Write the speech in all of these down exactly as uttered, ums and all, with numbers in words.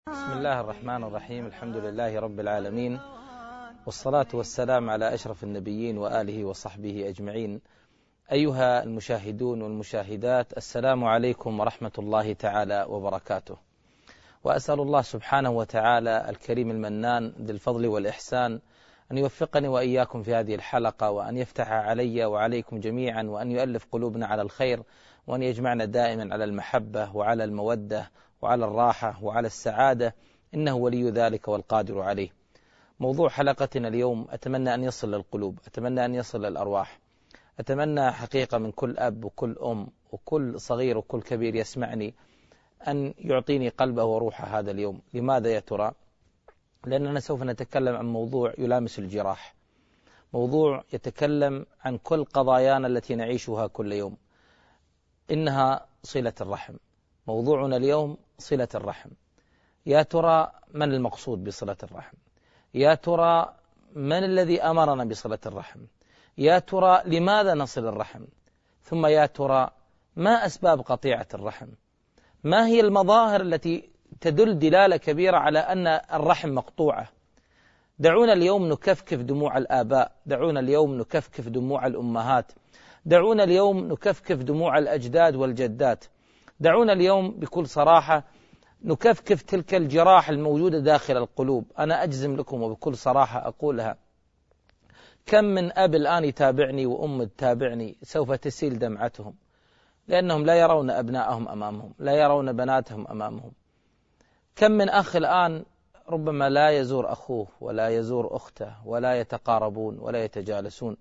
بسم الله الرحمن الرحيم. الحمد لله رب العالمين، والصلاة والسلام على أشرف النبيين وآله وصحبه أجمعين. أيها المشاهدون والمشاهدات، السلام عليكم ورحمة الله تعالى وبركاته. وأسأل الله سبحانه وتعالى الكريم المنان ذي الفضل والإحسان أن يوفقني وإياكم في هذه الحلقة، وأن يفتح علي وعليكم جميعا، وأن يؤلف قلوبنا على الخير، وأن يجمعنا دائما على المحبة وعلى المودة وعلى الراحة وعلى السعادة، إنه ولي ذلك والقادر عليه. موضوع حلقتنا اليوم أتمنى أن يصل للقلوب، أتمنى أن يصل للأرواح، أتمنى حقيقة من كل أب وكل أم وكل صغير وكل كبير يسمعني أن يعطيني قلبه وروحه هذا اليوم. لماذا يا ترى؟ لأننا سوف نتكلم عن موضوع يلامس الجراح، موضوع يتكلم عن كل قضايانا التي نعيشها كل يوم، إنها صلة الرحم. موضوعنا اليوم صلة الرحم. يا ترى من المقصود بصلة الرحم؟ يا ترى من الذي أمرنا بصلة الرحم؟ يا ترى لماذا نصل الرحم؟ ثم يا ترى ما أسباب قطيعة الرحم؟ ما هي المظاهر التي تدل دلالة كبيرة على أن الرحم مقطوعة؟ دعونا اليوم نكفكف دموع الآباء، دعونا اليوم نكفكف دموع الأمهات، دعونا اليوم نكفكف دموع الأجداد والجدات، دعونا اليوم بكل صراحة نكفكف تلك الجراح الموجودة داخل القلوب. أنا أجزم لكم وبكل صراحة أقولها، كم من أب الآن يتابعني وأم تتابعني سوف تسيل دمعتهم، لأنهم لا يرون أبنائهم أمامهم، لا يرون بناتهم أمامهم. كم من أخ الآن ربما لا يزور أخوه ولا يزور أخته ولا يتقاربون ولا يتجالسون.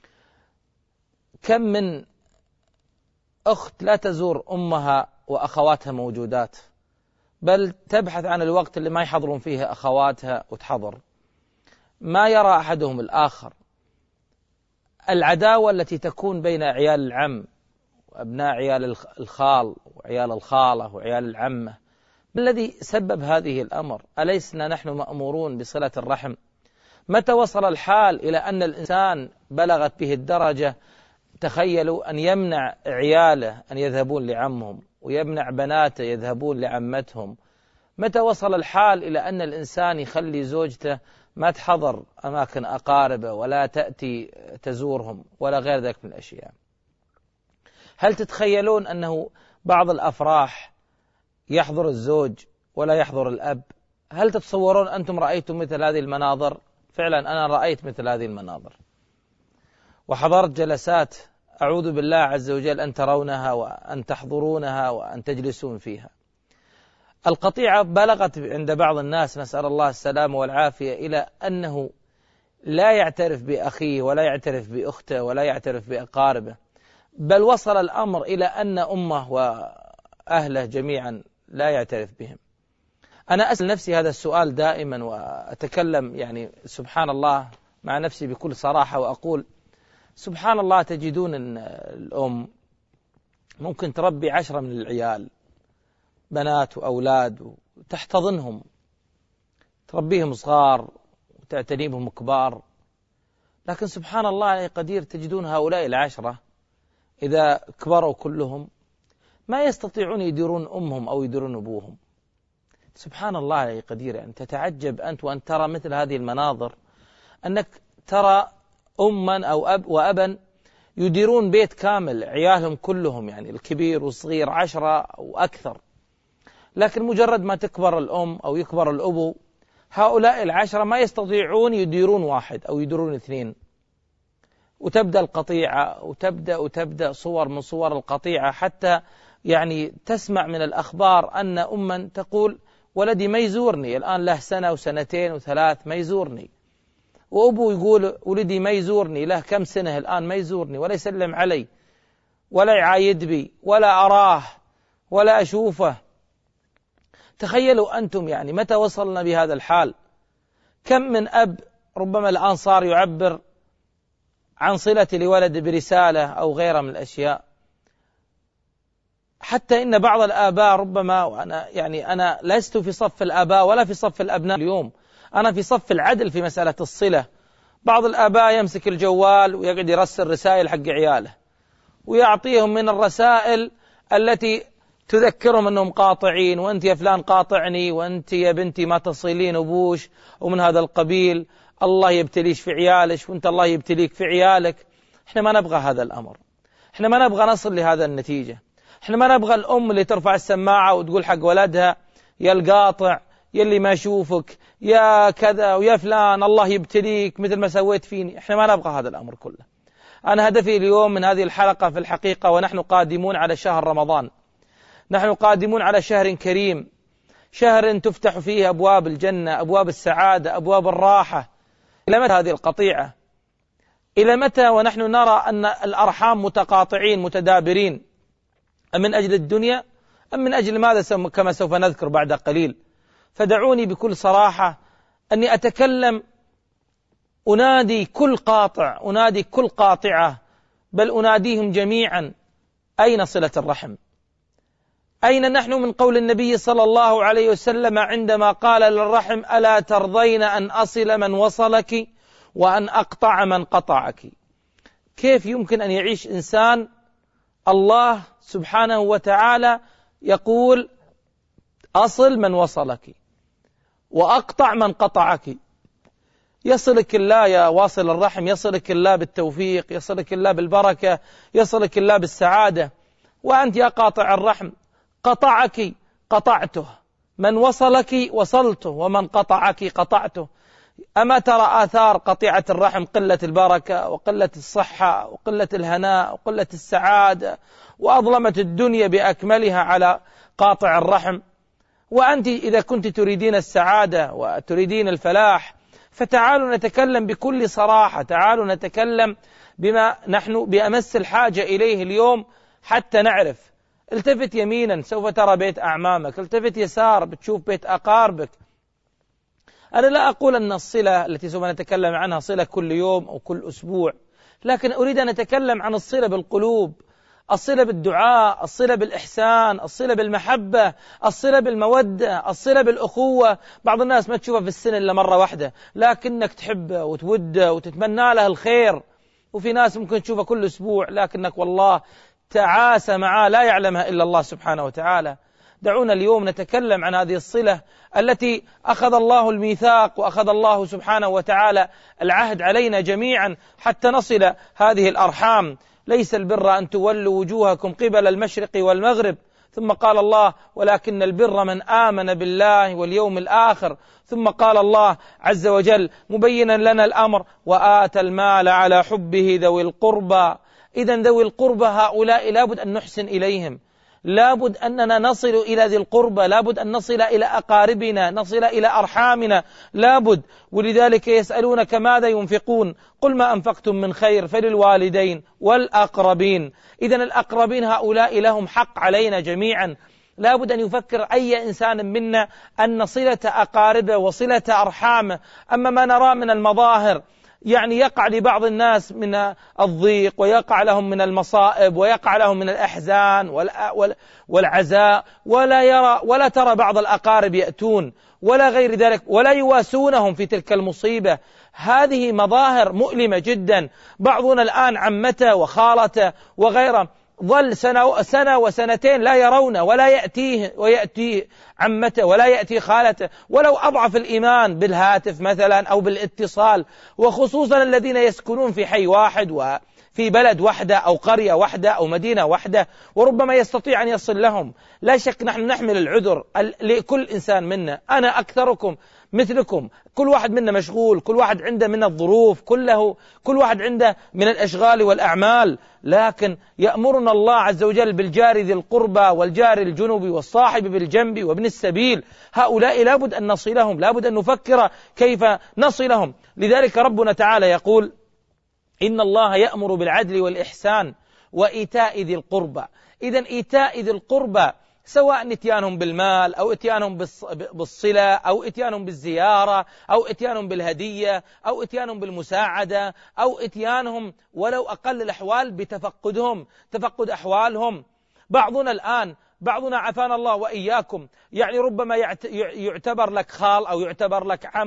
كم من أخت لا تزور أمها وأخواتها موجودات، بل تبحث عن الوقت اللي ما يحضرون فيه أخواتها وتحضر. ما يرى أحدهم الآخر. العداوة التي تكون بين عيال العم وأبناء عيال الخال وعيال الخالة وعيال العمة، ما الذي سبب هذه الأمر؟ أليسنا نحن مأمورون بصلة الرحم؟ متى وصل الحال إلى أن الإنسان بلغت به الدرجة، تخيلوا، أن يمنع عياله أن يذهبون لعمهم ويمنع بناته يذهبون لعمتهم؟ متى وصل الحال إلى أن الإنسان يخلي زوجته ما تحضر أماكن أقاربه ولا تأتي تزورهم ولا غير ذلك من الأشياء؟ هل تتخيلون أنه بعض الأفراح يحضر الزوج ولا يحضر الأب؟ هل تتصورون أنتم رأيتم مثل هذه المناظر؟ فعلا أنا رأيت مثل هذه المناظر، وحضرت جلسات أعوذ بالله عز وجل أن ترونها وأن تحضرونها وأن تجلسون فيها. القطيعة بلغت عند بعض الناس، نسأل الله السلامة والعافية، إلى أنه لا يعترف بأخيه ولا يعترف بأخته ولا يعترف بأقاربه، بل وصل الأمر إلى أن أمه وأهله جميعا لا يعترف بهم. أنا أسأل نفسي هذا السؤال دائما، وأتكلم يعني سبحان الله مع نفسي بكل صراحة وأقول سبحان الله، تجدون أن الأم ممكن تربي عشرة من العيال، بنات وأولاد، وتحتضنهم، تربيهم صغار وتعتني بهم كبار، لكن سبحان الله يا قدير تجدون هؤلاء العشرة إذا كبروا كلهم ما يستطيعون يديرون أمهم أو يديرون أبوهم. سبحان الله يا قدير، يعني تتعجب أنت وأن ترى مثل هذه المناظر، أنك ترى أما أو أب وأبا يديرون بيت كامل، عيالهم كلهم يعني الكبير والصغير عشرة أو أكثر، لكن مجرد ما تكبر الأم أو يكبر الأبو، هؤلاء العشرة ما يستطيعون يديرون واحد أو يديرون اثنين، وتبدأ القطيعة وتبدأ وتبدأ صور من صور القطيعة، حتى يعني تسمع من الأخبار أن أما تقول ولدي ما يزورني الآن، له سنة وسنتين وثلاث ما يزورني، وأبو يقول ولدي ما يزورني له كم سنة الآن ما يزورني ولا يسلم علي ولا يعايد بي ولا أراه ولا أشوفه. تخيلوا أنتم يعني متى وصلنا بهذا الحال. كم من أب ربما الآن صار يعبر عن صلة لولد برسالة أو غيرها من الأشياء، حتى إن بعض الآباء ربما، وأنا يعني أنا لست في صف الآباء ولا في صف الأبناء اليوم، أنا في صف العدل في مسألة الصلة. بعض الآباء يمسك الجوال ويقعد يرسل رسائل حق عياله، ويعطيهم من الرسائل التي تذكرهم أنهم قاطعين، وأنت يا فلان قاطعني، وأنت يا بنتي ما تصلين أبوش ومن هذا القبيل، الله يبتليش في عيالش وأنت الله يبتليك في عيالك. إحنا ما نبغى هذا الأمر، إحنا ما نبغى نصل لهذا النتيجة. إحنا ما نبغى الأم اللي ترفع السماعة وتقول حق ولدها يا القاطع، يا اللي ما يشوفك، يا كذا ويا فلان الله يبتليك مثل ما سويت فيني. إحنا ما نبغى هذا الأمر كله. أنا هدفي اليوم من هذه الحلقة في الحقيقة، ونحن قادمون على شهر رمضان، نحن قادمون على شهر كريم، شهر تفتح فيه أبواب الجنة، أبواب السعادة، أبواب الراحة. إلى متى هذه القطيعة؟ إلى متى ونحن نرى أن الأرحام متقاطعين متدابرين؟ أم من أجل الدنيا أم من أجل ماذا كما سوف نذكر بعد قليل؟ فدعوني بكل صراحة أني أتكلم، أنادي كل قاطع، أنادي كل قاطعة، بل أناديهم جميعا: أين صلة الرحم؟ أين نحن من قول النبي صلى الله عليه وسلم عندما قال للرحم: ألا ترضين أن أصل من وصلك وأن أقطع من قطعك؟ كيف يمكن أن يعيش إنسان الله سبحانه وتعالى يقول أصل من وصلك وأقطع من قطعك؟ يصلك الله يا واصل الرحم، يصلك الله بالتوفيق، يصلك الله بالبركة، يصلك الله بالسعادة، وأنت يا قاطع الرحم قطعك قطعته، من وصلك وصلته، ومن قطعك قطعته. أما ترى آثار قطيعة الرحم؟ قلة البركة وقلة الصحة وقلة الهناء وقلة السعادة، وأظلمت الدنيا بأكملها على قاطع الرحم. وأنت إذا كنت تريدين السعادة وتريدين الفلاح فتعالوا نتكلم بكل صراحة، تعالوا نتكلم بما نحن بأمس الحاجة إليه اليوم حتى نعرف. التفت يمينا سوف ترى بيت أعمامك، التفت يسار بتشوف بيت أقاربك. أنا لا أقول أن الصلة التي سوف نتكلم عنها صلة كل يوم أو كل أسبوع، لكن أريد أن أتكلم عن الصلة بالقلوب، الصلة بالدعاء، الصلة بالإحسان، الصلة بالمحبة، الصلة بالمودة، الصلة بالأخوة. بعض الناس ما تشوفه في السنة إلا مرة واحدة لكنك تحبه وتوده وتتمنى له الخير، وفي ناس ممكن تشوفه كل أسبوع لكنك والله تعاسى معاه لا يعلمها إلا الله سبحانه وتعالى. دعونا اليوم نتكلم عن هذه الصلة التي أخذ الله الميثاق وأخذ الله سبحانه وتعالى العهد علينا جميعا حتى نصل هذه الأرحام. ليس البر أن تولوا وجوهكم قبل المشرق والمغرب، ثم قال الله: ولكن البر من آمن بالله واليوم الآخر. ثم قال الله عز وجل مبينا لنا الأمر: وآتى المال على حبه ذوي القربى. إذن ذوي القربى هؤلاء لابد أن نحسن إليهم، لابد أننا نصل إلى ذي القربى، لابد أن نصل إلى أقاربنا، نصل إلى أرحامنا، لابد. ولذلك يسألونك ماذا ينفقون؟ قل ما أنفقتم من خير فللوالدين والأقربين. إذن الأقربين هؤلاء لهم حق علينا جميعا. لابد أن يفكر أي إنسان منا أن صلة أقاربه وصلة أرحامه. أما ما نرى من المظاهر، يعني يقع لبعض الناس من الضيق، ويقع لهم من المصائب، ويقع لهم من الأحزان والعزاء، ولا يرى ولا ترى بعض الأقارب يأتون ولا غير ذلك، ولا يواسونهم في تلك المصيبة. هذه مظاهر مؤلمة جدا. بعضنا الآن عمته وخالته وغيره ظل سنة, سنة وسنتين لا يرونه، ولا يأتيه ويأتي عمته ولا يأتي خالته، ولو أضعف الإيمان بالهاتف مثلا أو بالاتصال، وخصوصا الذين يسكنون في حي واحد وفي بلد واحدة أو قرية واحدة أو مدينة واحدة، وربما يستطيع أن يصل لهم. لا شك نحن نحمل العذر لكل إنسان منا، أنا أكثركم مثلكم، كل واحد منا مشغول، كل واحد عنده من الظروف، كله كل واحد عنده من الأشغال والأعمال. لكن يأمرنا الله عز وجل بالجار ذي القربى والجار الجنب والصاحب بالجنب وابن السبيل. هؤلاء لابد أن نصلهم، لابد أن نفكر كيف نصلهم. لذلك ربنا تعالى يقول: إن الله يأمر بالعدل والإحسان وإيتاء ذي القربى. إذن إيتاء ذي القربى سواء اتيانهم بالمال أو اتيانهم بالصلة أو اتيانهم بالزيارة أو اتيانهم بالهدية أو اتيانهم بالمساعدة أو اتيانهم ولو أقل الأحوال بتفقدهم، تفقد أحوالهم. بعضنا الآن بعضنا عافانا الله وإياكم يعني ربما يعتبر لك خال أو يعتبر لك عم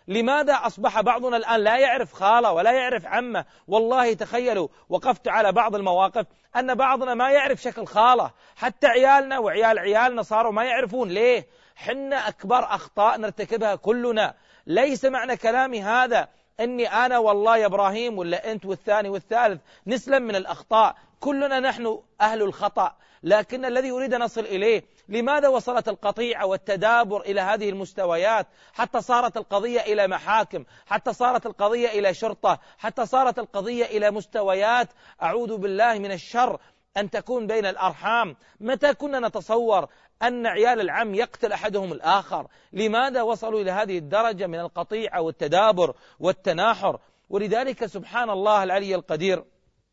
لماذا أصبح بعضنا الآن لا يعرف خالة ولا يعرف عمة؟ والله تخيلوا، وقفت على بعض المواقف أن بعضنا ما يعرف شكل خالة، حتى عيالنا وعيال عيالنا صاروا ما يعرفون. ليه؟ حنا أكبر أخطاء نرتكبها كلنا. ليس معنى كلامي هذا أني أنا والله يا إبراهيم ولا أنت والثاني والثالث نسلم من الأخطاء، كلنا نحن أهل الخطأ، لكن الذي أريد أن أصل إليه، لماذا وصلت القطيعة والتدابر إلى هذه المستويات، حتى صارت القضية إلى محاكم، حتى صارت القضية إلى شرطة، حتى صارت القضية إلى مستويات أعوذ بالله من الشر أن تكون بين الأرحام؟ متى كنا نتصور أن عيال العم يقتل أحدهم الآخر؟ لماذا وصلوا إلى هذه الدرجة من القطيعة والتدابر والتناحر؟ ولذلك سبحان الله العلي القدير،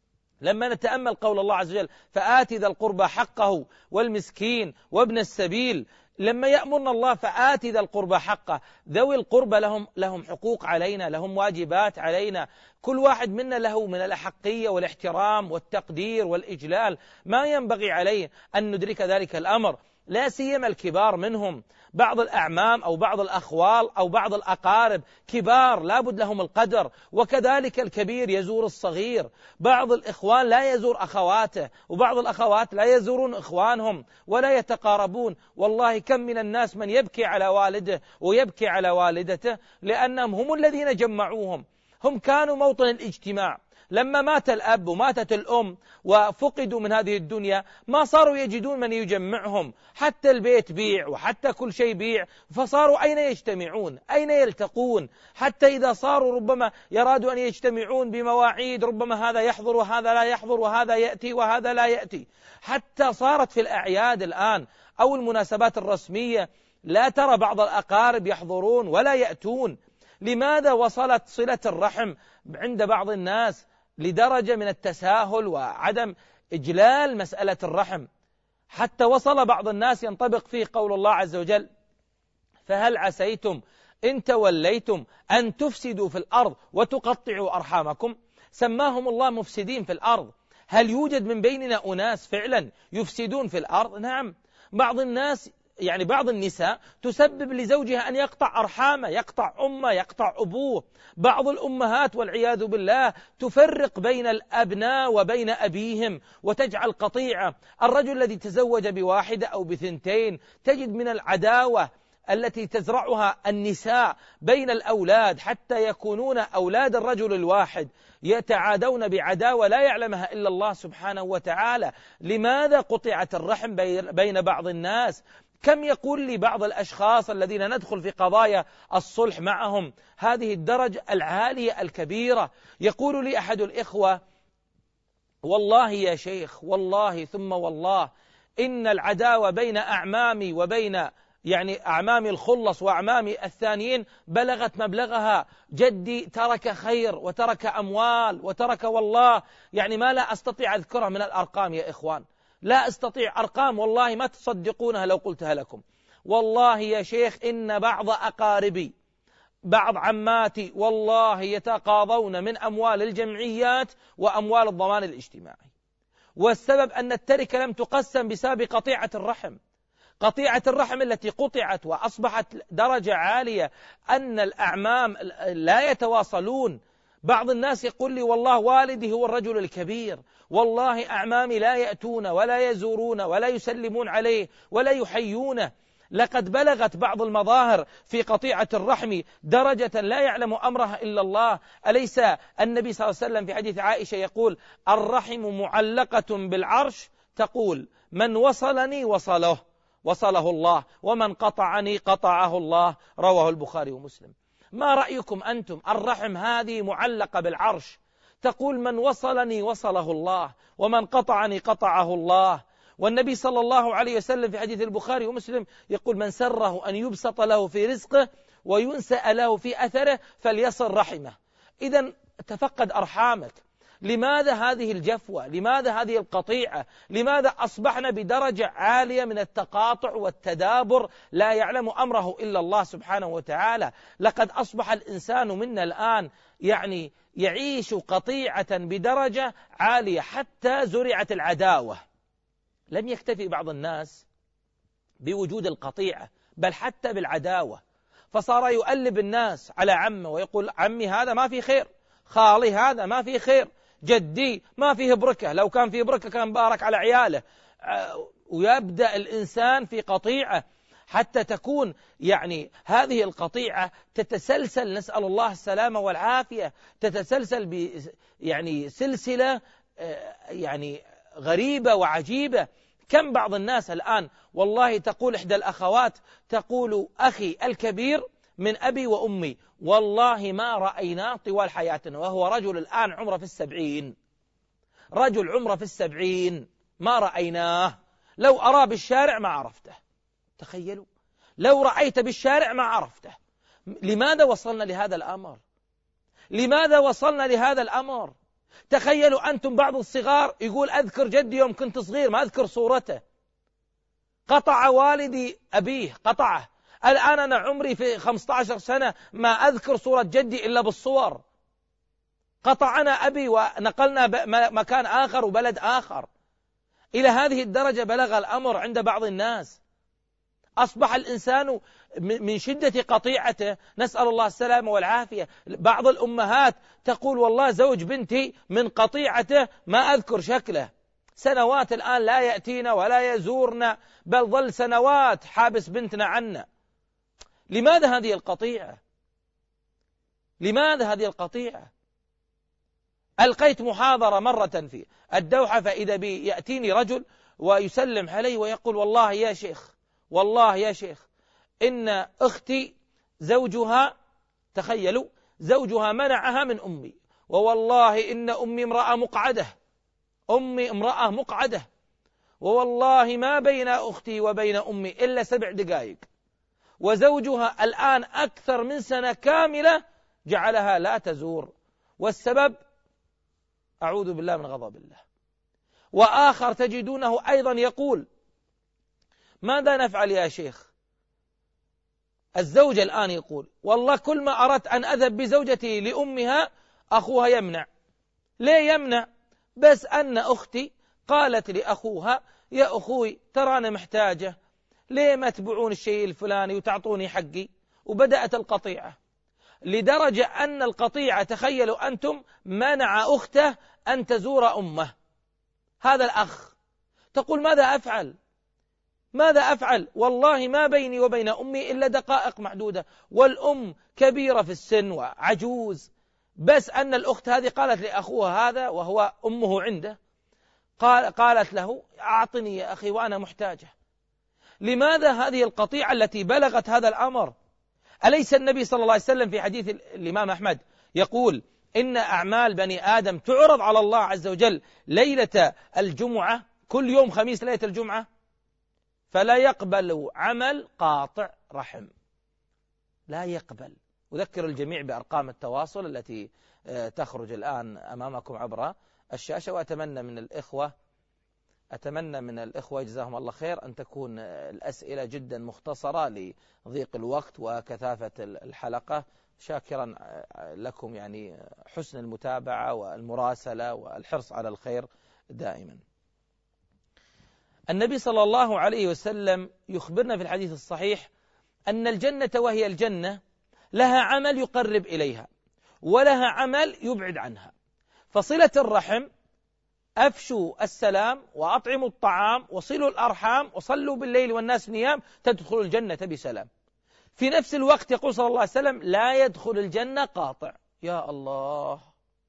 لما نتأمل قول الله عز وجل فآت ذا القربى حقه والمسكين وابن السبيل، لما يأمرنا الله فآت ذا القربى حقه، ذوي القربى لهم لهم حقوق علينا، لهم واجبات علينا، كل واحد منا له من الأحقية والاحترام والتقدير والإجلال ما ينبغي عليه أن ندرك ذلك الأمر، لا سيما الكبار منهم، بعض الأعمام أو بعض الأخوال أو بعض الأقارب كبار لابد لهم القدر، وكذلك الكبير يزور الصغير، بعض الإخوان لا يزور أخواته، وبعض الأخوات لا يزورون إخوانهم ولا يتقاربون. والله كم من الناس من يبكي على والده ويبكي على والدته لأنهم هم الذين جمعوهم، هم كانوا موطن الاجتماع. لما مات الأب وماتت الأم وفقدوا من هذه الدنيا ما صاروا يجدون من يجمعهم، حتى البيت بيع وحتى كل شيء بيع، فصاروا أين يجتمعون؟ أين يلتقون؟ حتى إذا صاروا ربما يرادوا أن يجتمعون بمواعيد، ربما هذا يحضر وهذا لا يحضر وهذا يأتي وهذا لا يأتي، حتى صارت في الأعياد الآن أو المناسبات الرسمية لا ترى بعض الأقارب يحضرون ولا يأتون. لماذا وصلت صلة الرحم عند بعض الناس لدرجة من التساهل وعدم إجلال مسألة الرحم، حتى وصل بعض الناس ينطبق فيه قول الله عز وجل فهل عسيتم إن توليتم أن تفسدوا في الأرض وتقطعوا أرحامكم؟ سماهم الله مفسدين في الأرض. هل يوجد من بيننا أناس فعلا يفسدون في الأرض؟ نعم، بعض الناس يعني بعض النساء تسبب لزوجها أن يقطع أرحامه، يقطع أمه، يقطع أبوه. بعض الأمهات والعياذ بالله تفرق بين الأبناء وبين أبيهم وتجعل قطيعة. الرجل الذي تزوج بواحدة أو بثنتين تجد من العداوة التي تزرعها النساء بين الأولاد حتى يكونون أولاد الرجل الواحد يتعادون بعداوة لا يعلمها إلا الله سبحانه وتعالى. لماذا قطعت الرحم بين بعض الناس؟ كم يقول لي بعض الأشخاص الذين ندخل في قضايا الصلح معهم هذه الدرجة العالية الكبيرة، يقول لي أحد الإخوة والله يا شيخ والله ثم والله إن العداوة بين أعمامي وبين يعني أعمامي الخلص وأعمامي الثانيين بلغت مبلغها، جدي ترك خير وترك أموال وترك والله يعني ما لا أستطيع أذكرها من الأرقام يا إخوان، لا أستطيع أرقام والله ما تصدقونها لو قلتها لكم. والله يا شيخ إن بعض أقاربي بعض عماتي والله يتقاضون من أموال الجمعيات وأموال الضمان الاجتماعي، والسبب أن التركة لم تقسم بسبب قطيعة الرحم. قطيعة الرحم التي قطعت وأصبحت درجة عالية أن الأعمام لا يتواصلون. بعض الناس يقول لي والله والدي هو الرجل الكبير، والله أعمامي لا يأتون ولا يزورون ولا يسلمون عليه ولا يحيونه. لقد بلغت بعض المظاهر في قطيعة الرحم درجة لا يعلم أمرها إلا الله. أليس النبي صلى الله عليه وسلم في حديث عائشة يقول الرحم معلقة بالعرش، تقول من وصلني وصله وصله الله ومن قطعني قطعه الله، رواه البخاري ومسلم. ما رأيكم أنتم؟ الرحم هذه معلقة بالعرش، تقول من وصلني وصله الله ومن قطعني قطعه الله. والنبي صلى الله عليه وسلم في حديث البخاري ومسلم يقول من سره أن يبسط له في رزقه وينسأ له في أثره فليصل رحمه. إذن تفقد أرحامك. لماذا هذه الجفوة؟ لماذا هذه القطيعة؟ لماذا أصبحنا بدرجة عالية من التقاطع والتدابر لا يعلم أمره إلا الله سبحانه وتعالى؟ لقد أصبح الإنسان منا الآن يعني يعيش قطيعة بدرجة عالية حتى زرعت العداوة. لم يكتفي بعض الناس بوجود القطيعة بل حتى بالعداوة، فصار يؤلب الناس على عمه ويقول عمي هذا ما في خير، خالي هذا ما في خير، جدي ما فيه بركة، لو كان فيه بركة كان بارك على عياله. ويبدأ الإنسان في قطيعة حتى تكون يعني هذه القطيعة تتسلسل، نسأل الله السلامة والعافية، تتسلسل ب يعني سلسلة يعني غريبة وعجيبة. كم بعض الناس الآن والله تقول إحدى الأخوات تقول أخي الكبير من أبي وأمي والله ما رأيناه طوال حياتنا، وهو رجل الآن عمره في السبعين، رجل عمره في السبعين ما رأيناه، لو أراه بالشارع ما عرفته. تخيلوا، لو رأيت بالشارع ما عرفته. لماذا وصلنا لهذا الأمر؟ لماذا وصلنا لهذا الأمر؟ تخيلوا أنتم بعض الصغار يقول أذكر جدي يوم كنت صغير ما أذكر صورته، قطع والدي أبيه قطعه، الآن أنا عمري في خمسة عشر سنة ما أذكر صورة جدي إلا بالصور، قطعنا أبي ونقلنا مكان آخر وبلد آخر. إلى هذه الدرجة بلغ الأمر عند بعض الناس. أصبح الإنسان من شدة قطيعته، نسأل الله السلامة والعافية، بعض الأمهات تقول والله زوج بنتي من قطيعته ما أذكر شكله، سنوات الآن لا يأتينا ولا يزورنا، بل ظل سنوات حابس بنتنا عنا. لماذا هذه القطيعة؟ لماذا هذه القطيعة؟ ألقيت محاضرة مرة في الدوحة، فإذا بي يأتيني رجل ويسلم علي ويقول والله يا شيخ، والله يا شيخ إن أختي زوجها، تخيلوا، زوجها منعها من أمي، ووالله إن أمي امرأة مقعدة، أمي امرأة مقعدة، ووالله ما بين أختي وبين أمي إلا سبع دقائق، وزوجها الآن أكثر من سنة كاملة جعلها لا تزور، والسبب أعوذ بالله من غضب الله. وآخر تجدونه أيضا يقول ماذا نفعل يا شيخ؟ الزوج الآن يقول والله كل ما أردت أن أذهب بزوجتي لأمها أخوها يمنع. ليه يمنع؟ بس أن أختي قالت لأخوها يا أخوي ترى أنا محتاجة، ليه ما تبيعون الشيء الفلاني وتعطوني حقي؟ وبدأت القطيعة، لدرجة أن القطيعة تخيلوا أنتم منع أخته أن تزور أمه. هذا الأخ تقول ماذا أفعل؟ ماذا أفعل؟ والله ما بيني وبين أمي إلا دقائق معدودة، والأم كبيرة في السن وعجوز، بس أن الأخت هذه قالت لأخوها هذا وهو أمه عنده، قال قالت له أعطني يا أخي وأنا محتاجة. لماذا هذه القطيعة التي بلغت هذا الأمر؟ أليس النبي صلى الله عليه وسلم في حديث الإمام أحمد يقول إن أعمال بني آدم تعرض على الله عز وجل ليلة الجمعة، كل يوم خميس ليلة الجمعة، فلا يقبل عمل قاطع رحم، لا يقبل. أذكر الجميع بأرقام التواصل التي تخرج الآن أمامكم عبر الشاشة، وأتمنى من الإخوة أتمنى من الإخوة جزاهم الله خير أن تكون الأسئلة جدا مختصرة لضيق الوقت وكثافة الحلقة، شاكرا لكم يعني حسن المتابعة والمراسلة والحرص على الخير دائما. النبي صلى الله عليه وسلم يخبرنا في الحديث الصحيح أن الجنة وهي الجنة لها عمل يقرب إليها ولها عمل يبعد عنها. فصلة الرحم، أفشوا السلام وأطعموا الطعام وصلوا الأرحام وصلوا بالليل والناس نيام تدخلوا الجنة بسلام. في نفس الوقت يقول صلى الله عليه وسلم لا يدخل الجنة قاطع. يا الله،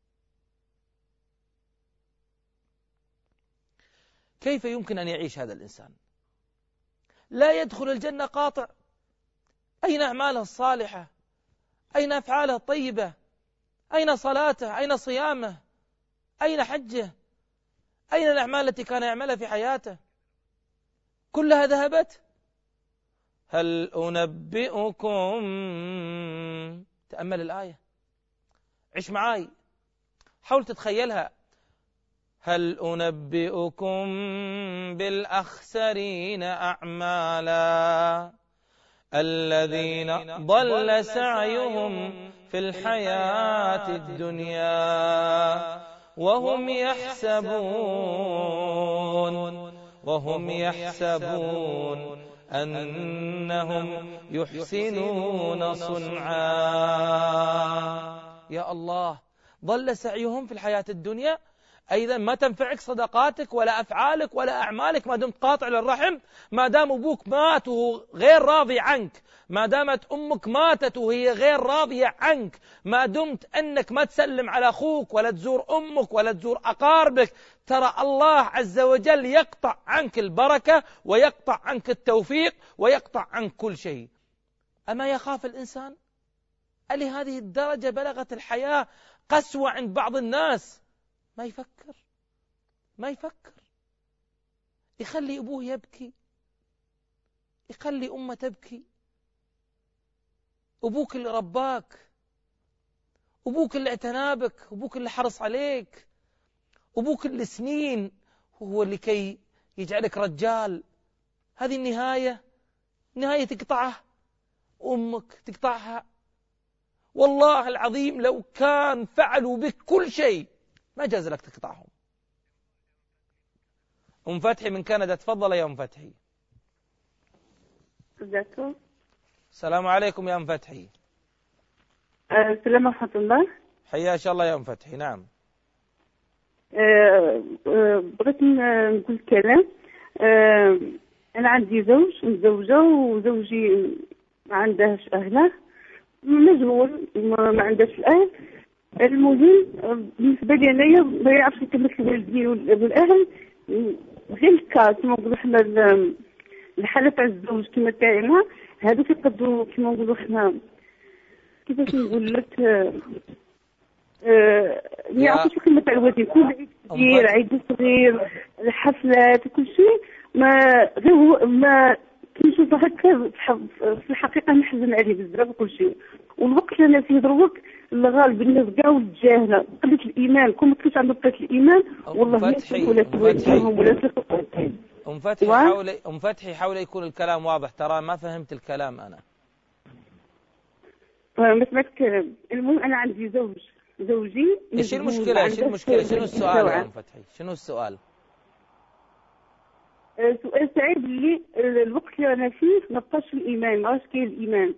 كيف يمكن أن يعيش هذا الإنسان؟ لا يدخل الجنة قاطع. أين أعماله الصالحة؟ أين أفعاله الطيبة؟ أين صلاته؟ أين صيامه؟ أين حجه؟ أين الأعمال التي كان يعملها في حياته؟ كلها ذهبت. هل أنبئكم، تأمل الآية، عش معاي، حاول تتخيلها. هل أنبئكم بالأخسرين أعمالا الذين ضل سعيهم في الحياة الدنيا وهم يحسبون وهم يحسبون أنهم يحسنون صنعا. يا الله، ضل سعيهم في الحياة الدنيا. أيضا ما تنفعك صدقاتك ولا أفعالك ولا أعمالك ما دمت قاطع للرحم، ما دام أبوك مات وهو غير راضي عنك، ما دامت أمك ماتت وهي غير راضية عنك، ما دمت أنك ما تسلم على أخوك ولا تزور أمك ولا تزور أقاربك، ترى الله عز وجل يقطع عنك البركة ويقطع عنك التوفيق ويقطع عنك كل شيء. أما يخاف الإنسان؟ ألهذه الدرجة بلغت الحياة قسوة عند بعض الناس؟ ما يفكر ما يفكر يخلي أبوه يبكي، يخلي أمه تبكي. أبوك اللي رباك، أبوك اللي اعتنى بك، أبوك اللي حرص عليك، أبوك اللي سنين هو اللي كي يجعلك رجال. هذه النهاية، نهاية تقطعه أمك، تقطعها. والله العظيم لو كان فعلوا بك كل شيء ما جاز لك تقطعهم. أم فتحي من كندا، تفضل يا أم فتحي. السلام عليكم يا أم فتحي. السلام ورحمة الله. حيا شاء الله يا أم فتحي. نعم. أه أه بغيت نقول كلام. أه أنا عندي زوج، متزوجة، وزوجي ما عندهش أهله، مجهول، ما عندهش الأهل. المهم بالنسبة لي أنايا ما يعرفش يكمل الوالدين والأهل، غير الكاس كما نقولوا حنا الحالة تاع الزوج كما تاعنا هذوك يقدروا كما نقولوا حنا كيفاش نقول لك ما يعرفوش القيمة تاع الوالدين. كل عيد كبير، عيد صغير، الحفلات كل شيء ما غير هو ما كنشوف هكا في الحقيقة نحزن عليه بزاف وكل شيء. والوقت اللي انا فيه دروك الغالب الناس كاع جاهله، قله الايمان، كون ما كنتش عندهم قله الايمان والله ما ولا توجههم ولا تلقاهم. ام فتحي حاولي ام فتحي حاولي يكون الكلام واضح، ترى ما فهمت الكلام انا. ما سمعت الكلام. المهم انا عندي زوج، زوجي. ايش المشكله؟ ايش المشكله؟ شنو السؤال يا ام فتحي؟ شنو السؤال؟ سؤال سعيد اللي الوقت اللي انا فيه ما بقاش الايمان، ما بقاش كاين الايمان.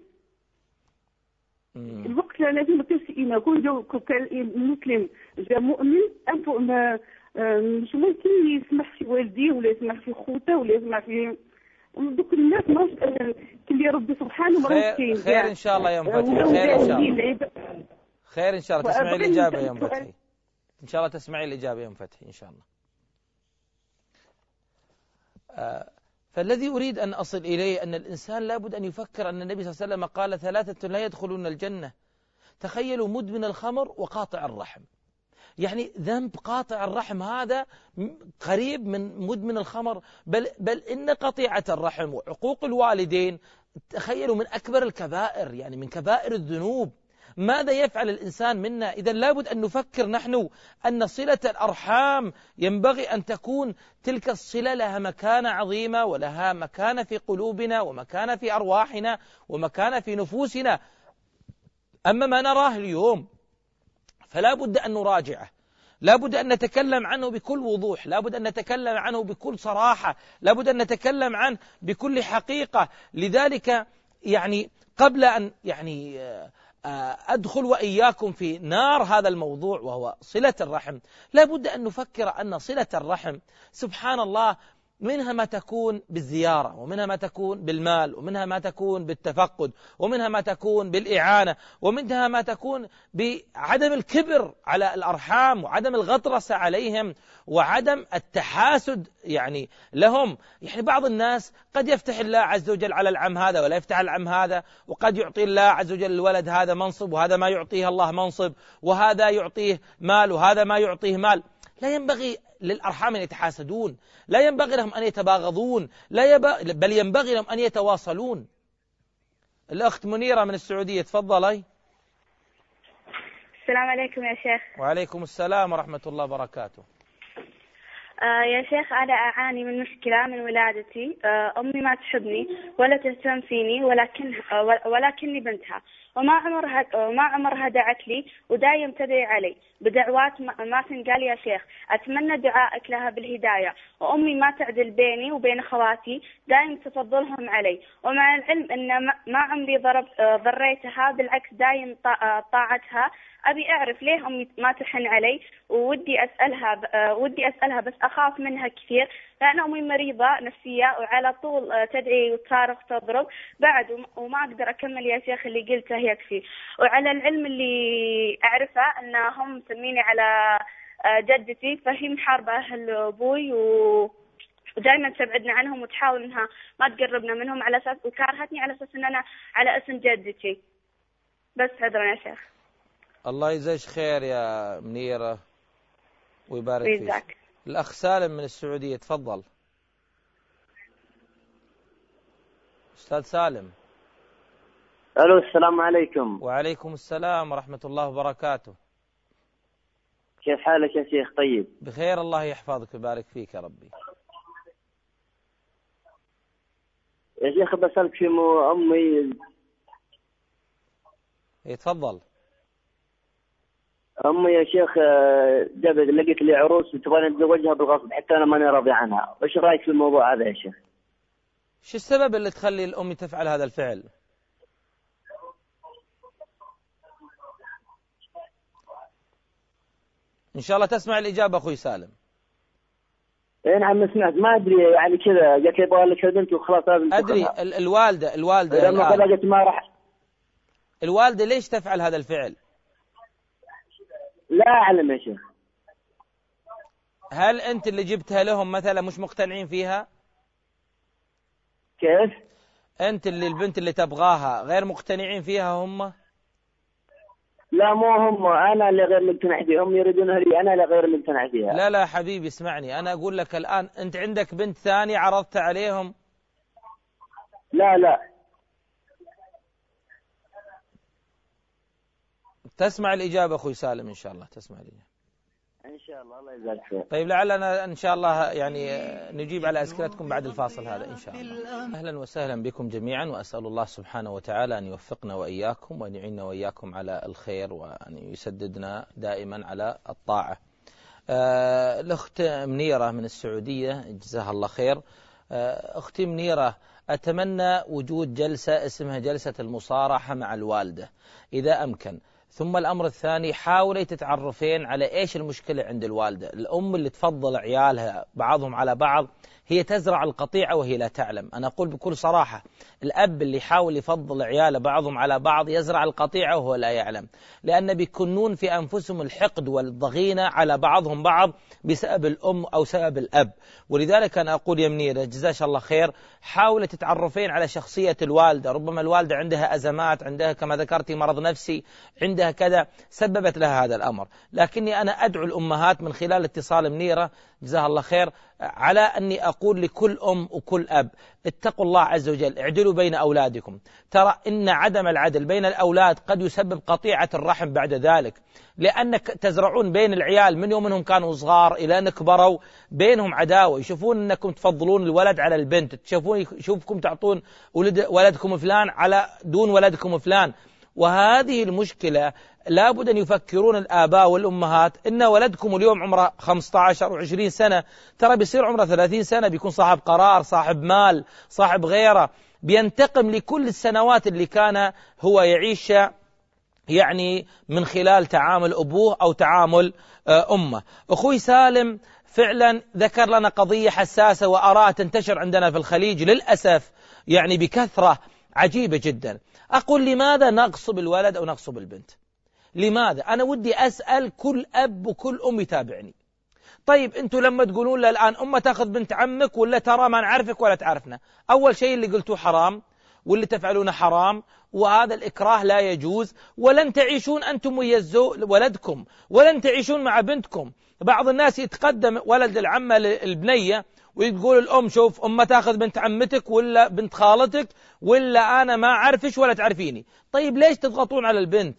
مم. الوقت اللي انا فيه ما كاينش الايمان. كون جو كان المسلم جا مؤمن انفو ما مش ممكن يسمح في والديه ولا يسمح في خوته ولا يسمح في دوك الناس. ماش كلي ربي سبحانه ما راهش كاين. خير ان شاء الله يا ام فتحي، خير ان شاء الله. خير ان شاء الله. تسمعي الاجابه يا ام فتحي، ان شاء الله تسمعي الاجابه يا ام فتحي ان شاء الله. آه فالذي أريد أن أصل إليه أن الإنسان لابد أن يفكر أن النبي صلى الله عليه وسلم قال ثلاثة لا يدخلون الجنة. تخيلوا مدمن الخمر وقاطع الرحم، يعني ذنب قاطع الرحم هذا قريب من مدمن الخمر، بل, بل إن قطيعة الرحم وعقوق الوالدين تخيلوا من أكبر الكبائر، يعني من كبائر الذنوب. ماذا يفعل الإنسان منا؟ إذا لابد أن نفكر نحن أن صلة الأرحام ينبغي أن تكون تلك الصلة لها مكانة عظيمة، ولها مكانة في قلوبنا ومكانة في أرواحنا ومكانة في نفوسنا. أما ما نراه اليوم فلا بد أن نراجعه، لا بد أن نتكلم عنه بكل وضوح، لا بد أن نتكلم عنه بكل صراحة، لا بد أن نتكلم عنه بكل حقيقة. لذلك يعني قبل أن يعني أدخل وإياكم في نار هذا الموضوع وهو صلة الرحم، لا بد أن نفكر أن صلة الرحم سبحان الله منها ما تكون بالزيارة، ومنها ما تكون بالمال، ومنها ما تكون بالتفقد، ومنها ما تكون بالإعانة، ومنها ما تكون بعدم الكبر على الأرحام وعدم الغطرسة عليهم وعدم التحاسد يعني لهم. يعني بعض الناس قد يفتح الله عز وجل على العم هذا ولا يفتح على العم هذا، وقد يعطي الله عز وجل الولد هذا منصب وهذا ما يعطيه الله منصب، وهذا يعطيه مال وهذا ما يعطيه مال. لا ينبغي للأرحام أن يتحاسدون، لا ينبغي لهم أن يتباغضون، لا يب... بل ينبغي لهم أن يتواصلون. الأخت منيرة من السعودية، تفضلي. السلام عليكم يا شيخ. وعليكم السلام ورحمة الله وبركاته. آه يا شيخ، أنا أعاني من مشكلة من ولادتي. آه أمي ما تحبني ولا تهتم فيني، ولكن آه ولكني بنتها، وما عمرها ما عمرها دعت لي، ودايم تدعي علي بدعوات ما تنقال. يا شيخ أتمنى دعائك لها بالهداية. وأمي ما تعدل بيني وبين أخواتي، دايم تفضلهم علي، ومع العلم أن ما عمري ضرب ضريتها، بالعكس دايم طاعتها. أبي أعرف ليه أمي ما تحن علي، وودي أسألها ودي أسألها بس أخاف منها كثير، لأن أمي مريضة نفسية وعلى طول تدعي وتصارخ تضرب بعد، وما أقدر أكمل يا شيخ اللي قلته يكفي. وعلى العلم اللي أعرفه أنهم مسميني على جدتي، فهي محاربة أهل أبوي و ودائما تبعدنا عنهم وتحاول انها ما تقربنا منهم، على اساس وكارهتني على اساس ان انا على اسم جدتي. بس عذرا يا شيخ. الله يجزاك خير يا منيرة ويبارك فيك. الأخ سالم من السعودية، تفضل. أستاذ سالم. ألو، السلام عليكم. وعليكم السلام ورحمة الله وبركاته. كيف حالك يا شيخ؟ طيب بخير، الله يحفظك ويبارك فيك يا ربي. يا شيخ بسألك في مو أمي. يتفضل. أمي يا شيخ جابت لقيت لي عروس وتبغى نتزوجها بالغصب، حتى أنا ماني راضي عنها. وإيش رأيك في الموضوع هذا يا شيخ؟ شو السبب اللي تخلي الأم تفعل هذا الفعل؟ إن شاء الله تسمع الإجابة أخوي سالم. اي نعم سمعت، ما ادري يعني كذا قالت لي ابغى لك بنت وخلاص. ادري ال الوالده الوالده لما قلت ما راح. الوالده ليش تفعل هذا الفعل؟ لا اعلم يا شيخ. هل انت اللي جبتها لهم مثلا مش مقتنعين فيها؟ كيف؟ انت اللي البنت اللي تبغاها غير مقتنعين فيها هم؟ لا مو هم، انا اللي غير مقتنع فيها. هم يريدونها لي انا اللي غير مقتنع فيها. لا لا حبيبي اسمعني، انا اقول لك الان انت عندك بنت ثانية عرضت عليهم؟ لا لا. تسمع الإجابة أخوي سالم إن شاء الله، تسمع الإجابة إن شاء الله. الله يجزاك خير. طيب لعلنا إن شاء الله يعني نجيب على أسئلتكم بعد الفاصل هذا إن شاء الله. أهلا وسهلا بكم جميعا، وأسأل الله سبحانه وتعالى أن يوفقنا وإياكم وأن يعيننا وإياكم على الخير وأن يسددنا دائما على الطاعة. آه الأخت منيرة من السعودية جزاها الله خير. آه أختي منيرة، أتمنى وجود جلسة اسمها جلسة المصارحة مع الوالدة إذا أمكن. ثم الأمر الثاني، حاولي تتعرفين على إيش المشكلة عند الوالدة. الأم اللي تفضل عيالها بعضهم على بعض هي تزرع القطيعة وهي لا تعلم. أنا أقول بكل صراحة، الأب اللي يحاول يفضل عياله بعضهم على بعض يزرع القطيعة وهو لا يعلم، لأن بيكونون في أنفسهم الحقد والضغينة على بعضهم بعض بسبب الأم أو سبب الأب. ولذلك أنا أقول يا منيرة جزاش الله خير، حاولي تتعرفين على شخصية الوالدة. ربما الوالدة عندها أزمات، عندها كما ذكرتي مرض نفسي، عندها كذا سببت لها هذا الأمر. لكني أنا أدعو الأمهات من خلال اتصال منيرة جزاها الله خير على أني أقول لكل أم وكل أب اتقوا الله عز وجل، اعدلوا بين أولادكم. ترى إن عدم العدل بين الأولاد قد يسبب قطيعة الرحم بعد ذلك، لأنك تزرعون بين العيال من يوم أنهم كانوا صغار إلى أن كبروا بينهم عداوة، يشوفون أنكم تفضلون الولد على البنت، تشوفون يشوفكم تعطون ولد ولدكم فلان على دون ولدكم فلان. وهذه المشكلة لابد أن يفكرون الآباء والأمهات إن ولدكم اليوم عمره خمسة عشر وعشرين سنة، ترى بيصير عمره ثلاثين سنة، بيكون صاحب قرار، صاحب مال، صاحب غيره، بينتقم لكل السنوات اللي كان هو يعيش يعني من خلال تعامل أبوه أو تعامل أمه. أخوي سالم فعلا ذكر لنا قضية حساسة وأراها تنتشر عندنا في الخليج للأسف يعني بكثرة عجيبة جدا. أقول لماذا نغصب الولد أو نغصب البنت؟ لماذا؟ أنا ودي أسأل كل أب وكل أم يتابعني. طيب أنتوا لما تقولون له الآن أمه تأخذ بنت عمك ولا ترى ما نعرفك ولا تعرفنا، أول شيء اللي قلتوه حرام واللي تفعلونه حرام، وهذا الإكراه لا يجوز، ولن تعيشون أنتم ويزو ولدكم، ولن تعيشون مع بنتكم. بعض الناس يتقدم ولد العمة للبنية ويقول الأم شوف أمه تأخذ بنت عمتك ولا بنت خالتك ولا أنا ما أعرفش ولا تعرفيني. طيب ليش تضغطون على البنت؟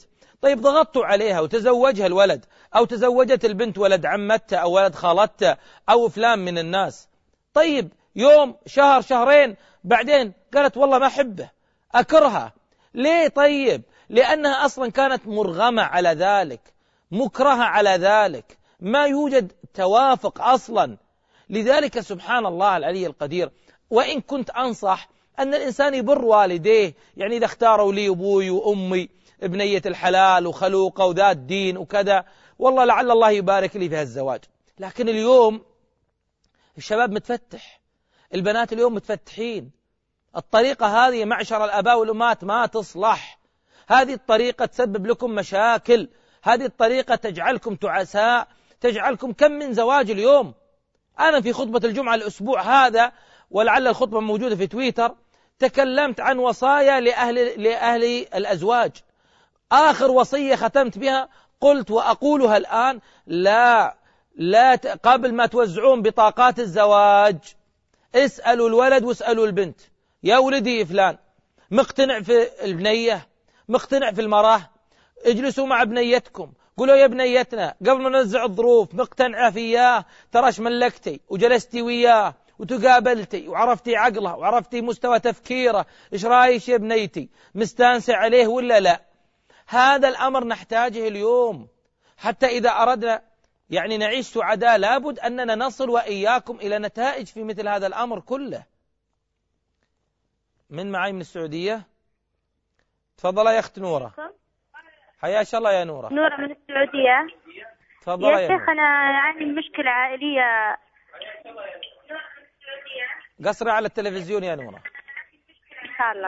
طيب ضغطتوا عليها وتزوجها الولد، أو تزوجت البنت ولد عمتها أو ولد خالتها أو فلان من الناس. طيب يوم شهر شهرين بعدين قالت والله ما أحبه أكرهها. ليه؟ طيب لأنها أصلا كانت مرغمة على ذلك، مكرهة على ذلك، ما يوجد توافق أصلا. لذلك سبحان الله العلي القدير، وإن كنت أنصح أن الإنسان يبر والديه، يعني إذا اختاروا لي أبوي وأمي ابنية الحلال وخلوقة وذات دين وكذا، والله لعل الله يبارك لي في هالزواج. لكن اليوم الشباب متفتح، البنات اليوم متفتحين. الطريقة هذه معشر الآباء والأمهات ما تصلح، هذه الطريقة تسبب لكم مشاكل، هذه الطريقة تجعلكم تعساء، تجعلكم كم من زواج اليوم. أنا في خطبة الجمعة الأسبوع هذا، ولعل الخطبة موجودة في تويتر، تكلمت عن وصايا لأهل, لأهل الأزواج. آخر وصية ختمت بها قلت وأقولها الآن: لا لا قبل ما توزعون بطاقات الزواج اسألوا الولد واسألوا البنت، يا ولدي فلان مقتنع في البنية، مقتنع في المراه، اجلسوا مع بنيتكم قولوا يا بنيتنا قبل ما ننزع الظروف مقتنعة فياه، تراش ملكتي وجلستي وياه وتقابلتي وعرفتي عقله وعرفتي مستوى تفكيره، ايش رايك يا بنيتي، مستانسة عليه ولا لا؟ هذا الأمر نحتاجه اليوم، حتى إذا أردنا يعني نعيش سعداء لابد أننا نصل وإياكم إلى نتائج في مثل هذا الأمر كله. من معي من السعودية؟ تفضل يا أخت نورة. حياك الله يا نورة. نورة من السعودية. تفضل يا يا شيخ نورة. أنا عندي مشكلة عائلية. قصري على التلفزيون يا نورة. إن شاء الله.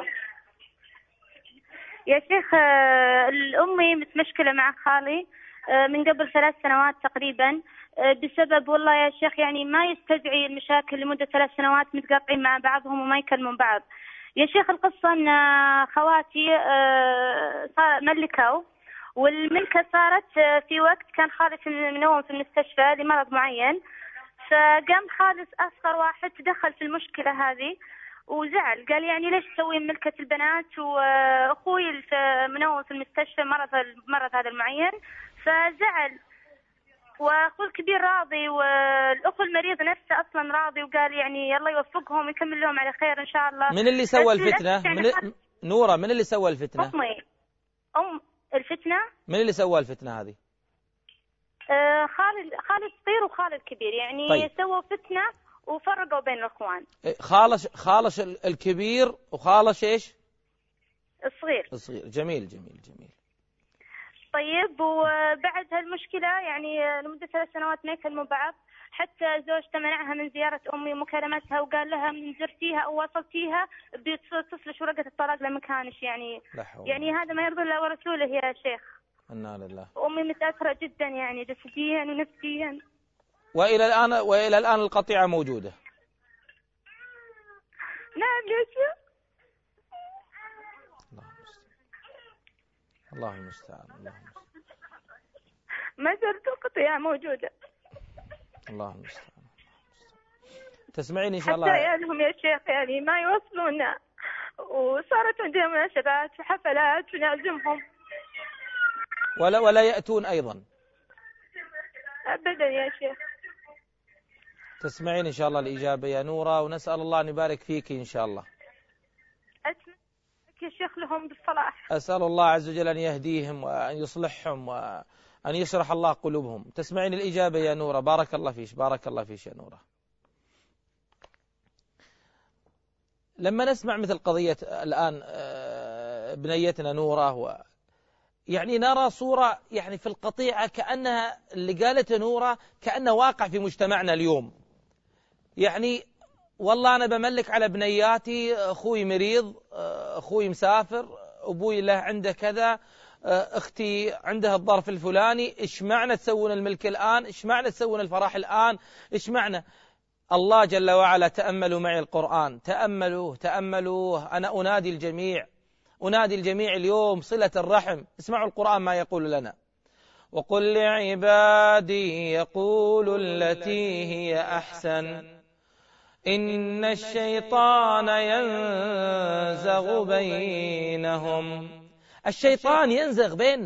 يا شيخ الأمي متمشكلة مع خالي من قبل ثلاث سنوات تقريبا، بسبب والله يا شيخ يعني ما يستدعي المشاكل لمدة ثلاث سنوات متقاطعين مع بعضهم وما يكلمون بعض. يا شيخ القصة أن خواتي ملكوا، والملكة صارت في وقت كان خالي منوم في المستشفى لمرض معين، فقام خالص أصغر واحد تدخل في المشكلة هذه وزعل، قال يعني ليش تسوين ملكة البنات وأخوي منوم في المستشفى مرض مرض هذا المعين، فزعل. وأخوه الكبير راضي والأخو المريض نفسه أصلا راضي، وقال يعني الله يوفقهم ويكمل لهم على خير إن شاء الله. من اللي سوى الفتنة؟ من ال... نورة من اللي سوى الفتنة؟ أمي. أم الفتنة؟ من اللي سوى الفتنة هذه؟ آه خالد خالد الصغير وخالد الكبير، يعني طيب. سووا فتنة وفرقوا بين الأخوان. خالش خالش الكبير وخالش إيش؟ الصغير. الصغير. جميل جميل جميل. طيب وبعد هالمشكلة يعني لمدة ثلاث سنوات ما يكلموا بعض، حتى زوجته منعها من زيارة أمي ومكالمتها، وقال لها من زرتيها أو وصلتيها بتصلش ورقة الطلاق لمكانش، يعني يعني هذا ما يرضي الله ورسوله يا شيخ. إنا لله. أمي متأثرة جدا يعني جسديا ونفسيا. وإلى الآن وإلى الآن القطيعة موجودة؟ نعم يا شيخ. الله المستعان. الله المستعان. ما زالت القطيعة موجودة. الله المستعان. تسمعين إن شاء الله. حتى عيالهم يا شيخ يعني ما يوصلونا، وصارت عندنا مناسبات وحفلات ونعزمهم ولا ولا يأتون أيضا أبدا يا شيخ. تسمعين إن شاء الله الإجابة يا نورة، ونسأل الله أن يبارك فيك إن شاء الله. أسمعك يا شيخ لهم بالصلاح. أسأل الله عز وجل أن يهديهم وأن يصلحهم وأن يشرح الله قلوبهم. تسمعين الإجابة يا نورة. بارك الله فيش بارك الله فيش يا نورة. لما نسمع مثل قضية الآن بنيتنا نورة و يعني نرى صورة يعني في القطيعة كأنها اللي قالته نورة كأنه واقع في مجتمعنا اليوم. يعني والله أنا بملك على بنياتي، أخوي مريض، أخوي مسافر، أبوي له عنده كذا، أختي عندها الظرف الفلاني، إيش معنى تسوون الملك الآن؟ إيش معنى تسوون الفرح الآن؟ إيش معنى؟ الله جل وعلا تأملوا معي القرآن، تأملوه تأملوه. أنا أنادي الجميع أنادي الجميع اليوم صلة الرحم. اسمعوا القرآن ما يقول لنا: وقل لعبادي يقولوا التي هي أحسن إن الشيطان ينزغ بينهم. الشيطان ينزغ بيننا،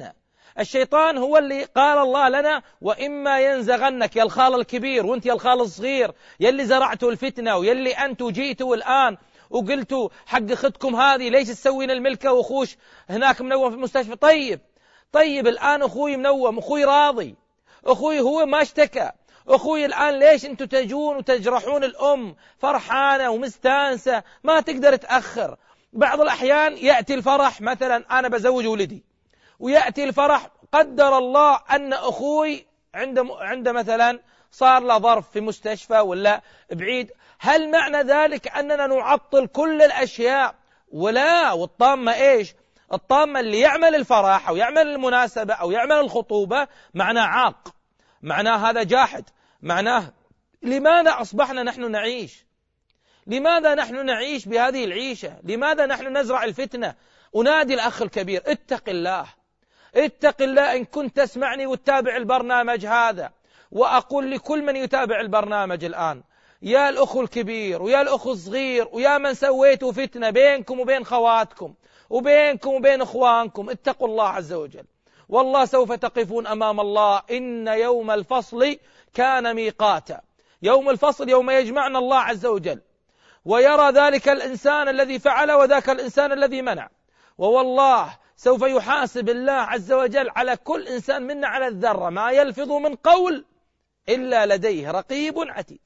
الشيطان هو اللي قال الله لنا وإما ينزغنك، يا الخال الكبير وانت يا الخال الصغير، يلي زرعتوا الفتنة ويلي أنتوا جيتوا الآن وقلتوا حق أختكم هذه ليش تسوين الملكة وأخوش هناك منوم في المستشفى. طيب طيب الآن أخوي منوم، أخوي راضي، أخوي هو ما اشتكى، أخوي الآن ليش أنتوا تجون وتجرحون الأم فرحانة ومستانسة ما تقدر تأخر. بعض الأحيان يأتي الفرح، مثلا أنا بزوج ولدي ويأتي الفرح قدر الله أن أخوي عند عند مثلا صار له ظرف في مستشفى ولا بعيد، هل معنى ذلك أننا نعطل كل الأشياء؟ ولا، والطامة إيش؟ الطامة اللي يعمل الفرح أو يعمل المناسبة أو يعمل الخطوبة معناه عاق، معناه هذا جاحد، معناه لماذا أصبحنا نحن نعيش؟ لماذا نحن نعيش بهذه العيشة؟ لماذا نحن نزرع الفتنة؟ أنادي الأخ الكبير اتق الله، اتق الله إن كنت تسمعني وتتابع البرنامج هذا، وأقول لكل من يتابع البرنامج الآن يا الأخ الكبير ويا الأخ الصغير ويا من سويتوا فتنة بينكم وبين خواتكم وبينكم وبين إخوانكم، اتقوا الله عز وجل، والله سوف تقفون أمام الله. إن يوم الفصل كان ميقاتا، يوم الفصل يوم يجمعنا الله عز وجل ويرى ذلك الإنسان الذي فعل وذاك الإنسان الذي منع، ووالله سوف يحاسب الله عز وجل على كل إنسان منا على الذرة، ما يلفظ من قول إلا لديه رقيب عتيد.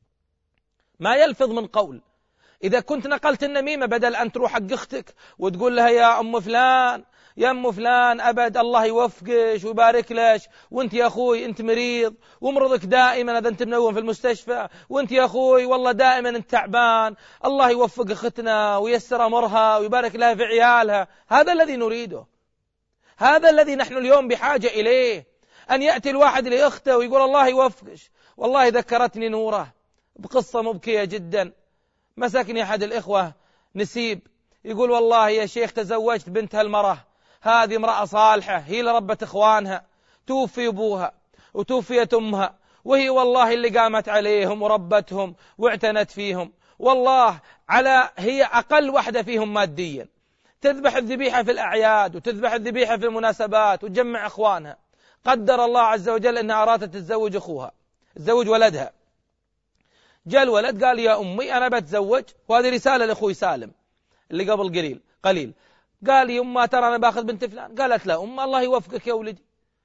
ما يلفظ من قول. إذا كنت نقلت النميمة بدل أن تروح حق أختك وتقول لها يا أم فلان يا أم فلان أبد الله يوفقش ويبارك لش، وانت يا أخوي انت مريض ومرضك دائما إذا انت منوم في المستشفى، وانت يا أخوي والله دائما انت تعبان، الله يوفق أختنا ويسر أمرها ويبارك لها في عيالها. هذا الذي نريده، هذا الذي نحن اليوم بحاجة إليه، أن يأتي الواحد لأخته ويقول الله يوفقش. والله ذكرتني نوره بقصة مبكية جدا. مسكني أحد الإخوة نسيب يقول والله يا شيخ تزوجت بنت هالمرة، هذه امرأة صالحة هي اللي ربت إخوانها، توفي أبوها وتوفيت أمها، وهي والله اللي قامت عليهم وربتهم واعتنت فيهم، والله على هي أقل واحدة فيهم ماديا، تذبح الذبيحة في الأعياد وتذبح الذبيحة في المناسبات وتجمع إخوانها. قدر الله عز وجل أنها أرادت تتزوج أخوها، تزوج ولدها. جاء الولد قال يا أمي أنا بتزوج، وهذه رسالة لأخوي سالم اللي قبل قليل قليل، قال يا أمه ترى أنا باخذ بنت فلان. قالت لا أم الله يوفقك يا ولدي.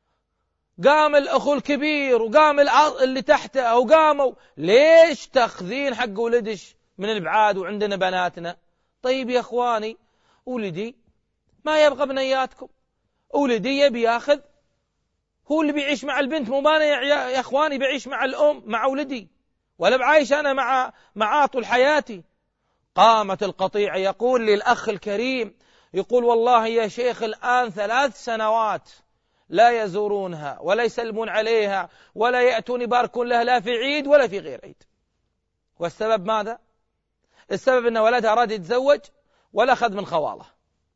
قام الأخو الكبير وقام اللي تحته وقاموا ليش تأخذين حق ولدش من البعاد وعندنا بناتنا؟ طيب يا أخواني ولدي ما يبغى بنياتكم، ولدي يبي ياخذ، هو اللي بيعيش مع البنت، مو بانا يا أخواني بعيش مع الأم مع ولدي، ولا بعيش أنا مع مع طول حياتي. قامت القطيعة يقول للأخ الكريم يقول والله يا شيخ الآن ثلاث سنوات لا يزورونها ولا يسلمون عليها ولا يأتون يباركون لها لا في عيد ولا في غير عيد. والسبب ماذا؟ السبب أن ولدها أراد يتزوج ولا أخذ من خواله.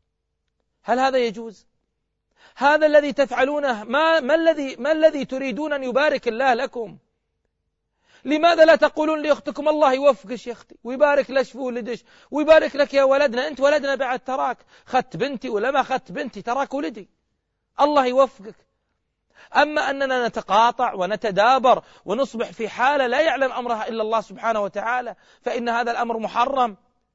هل هذا يجوز؟ هذا الذي تفعلونه ما, ما, الذي ما الذي تريدون أن يبارك الله لكم؟ لماذا لا تقولون لأختكم الله يوفقش يا أختي ويبارك لش في ولدش ويبارك لك يا ولدنا، أنت ولدنا بعد تراك، خدت بنتي ولا ما خدت بنتي تراك ولدي، الله يوفقك. أما أننا نتقاطع ونتدابر ونصبح في حالة لا يعلم أمرها إلا الله سبحانه وتعالى، فإن هذا الأمر محرم.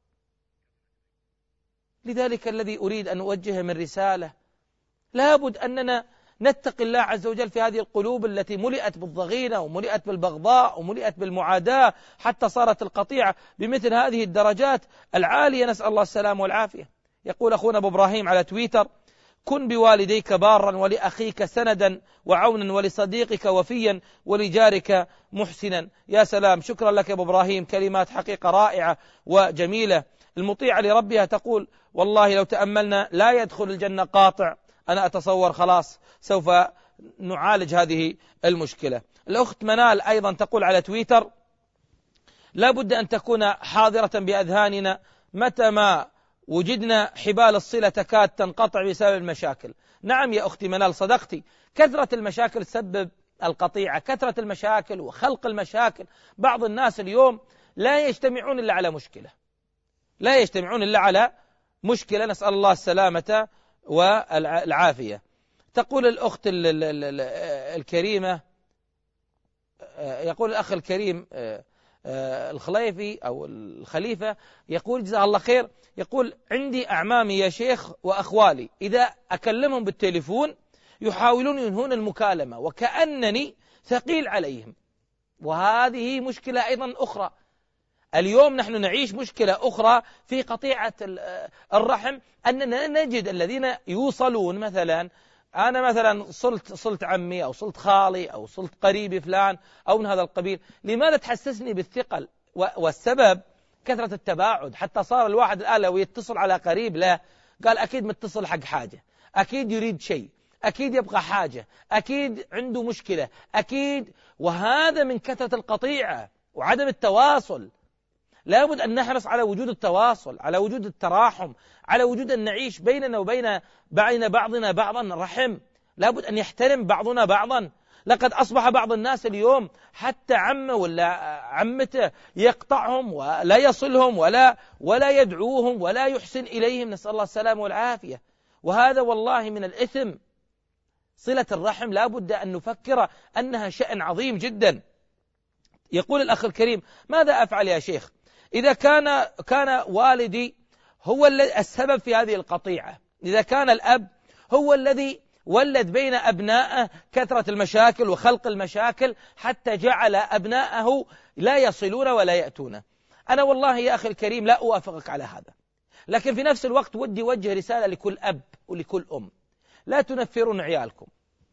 لذلك الذي أريد أن أوجه من رسالة، لابد أننا نتقي الله عز وجل في هذه القلوب التي ملئت بالضغينة وملئت بالبغضاء وملئت بالمعاداة، حتى صارت القطيعة بمثل هذه الدرجات العالية، نسأل الله السلام والعافية. يقول أخونا أبو إبراهيم على تويتر: كن بوالديك بارا ولأخيك سندا وعونا ولصديقك وفيا ولجارك محسنا. يا سلام، شكرا لك يا أبو إبراهيم، كلمات حقيقة رائعة وجميلة. المطيعة لربها تقول: والله لو تأملنا لا يدخل الجنة قاطع. أنا أتصور خلاص سوف نعالج هذه المشكلة. الأخت منال أيضا تقول على تويتر: لا بد أن تكون حاضرة بأذهاننا، متى ما وجدنا حبال الصلة تكاد تنقطع بسبب المشاكل. نعم يا أختي منال، صدقتي، كثرة المشاكل تسبب القطيعة، كثرة المشاكل وخلق المشاكل. بعض الناس اليوم لا يجتمعون إلا على مشكلة، لا يجتمعون إلا على مشكلة، نسأل الله السلامة والعافية. تقول الأخت الكريمة، يقول الأخ الكريم الخليفي أو الخليفة، يقول جزاه الله خير، يقول عندي أعمامي يا شيخ وأخوالي إذا أكلمهم بالتليفون يحاولون ينهون المكالمة وكأنني ثقيل عليهم، وهذه مشكلة أيضا أخرى. اليوم نحن نعيش مشكلة أخرى في قطيعة الرحم، أننا نجد الذين يوصلون، مثلا أنا مثلا صلت صلت عمي أو صلت خالي أو صلت قريبي فلان أو من هذا القبيل، لماذا تحسسني بالثقل؟ والسبب كثرة التباعد، حتى صار الواحد الآن لو يتصل على قريب له قال أكيد متصل حق حاجة، أكيد يريد شيء، أكيد يبغى حاجة، أكيد عنده مشكلة، أكيد. وهذا من كثرة القطيعة وعدم التواصل. لابد أن نحرص على وجود التواصل، على وجود التراحم، على وجود أن نعيش بيننا وبين بين بعضنا بعضا رحم. لابد أن يحترم بعضنا بعضا. لقد أصبح بعض الناس اليوم حتى عمه ولا عمته يقطعهم ولا يصلهم ولا ولا يدعوهم ولا يحسن إليهم، نسأل الله السلامة والعافية. وهذا والله من الإثم. صلة الرحم لابد أن نفكر أنها شأن عظيم جدا. يقول الأخ الكريم: ماذا أفعل يا شيخ إذا كان كان والدي هو السبب في هذه القطيعة، إذا كان الأب هو الذي ولد بين أبنائه كثرة المشاكل وخلق المشاكل حتى جعل أبنائه لا يصلون ولا يأتون؟ أنا والله يا أخي الكريم لا أوافقك على هذا، لكن في نفس الوقت ودي وجه رسالة لكل أب ولكل أم: لا تنفرون عيالكم،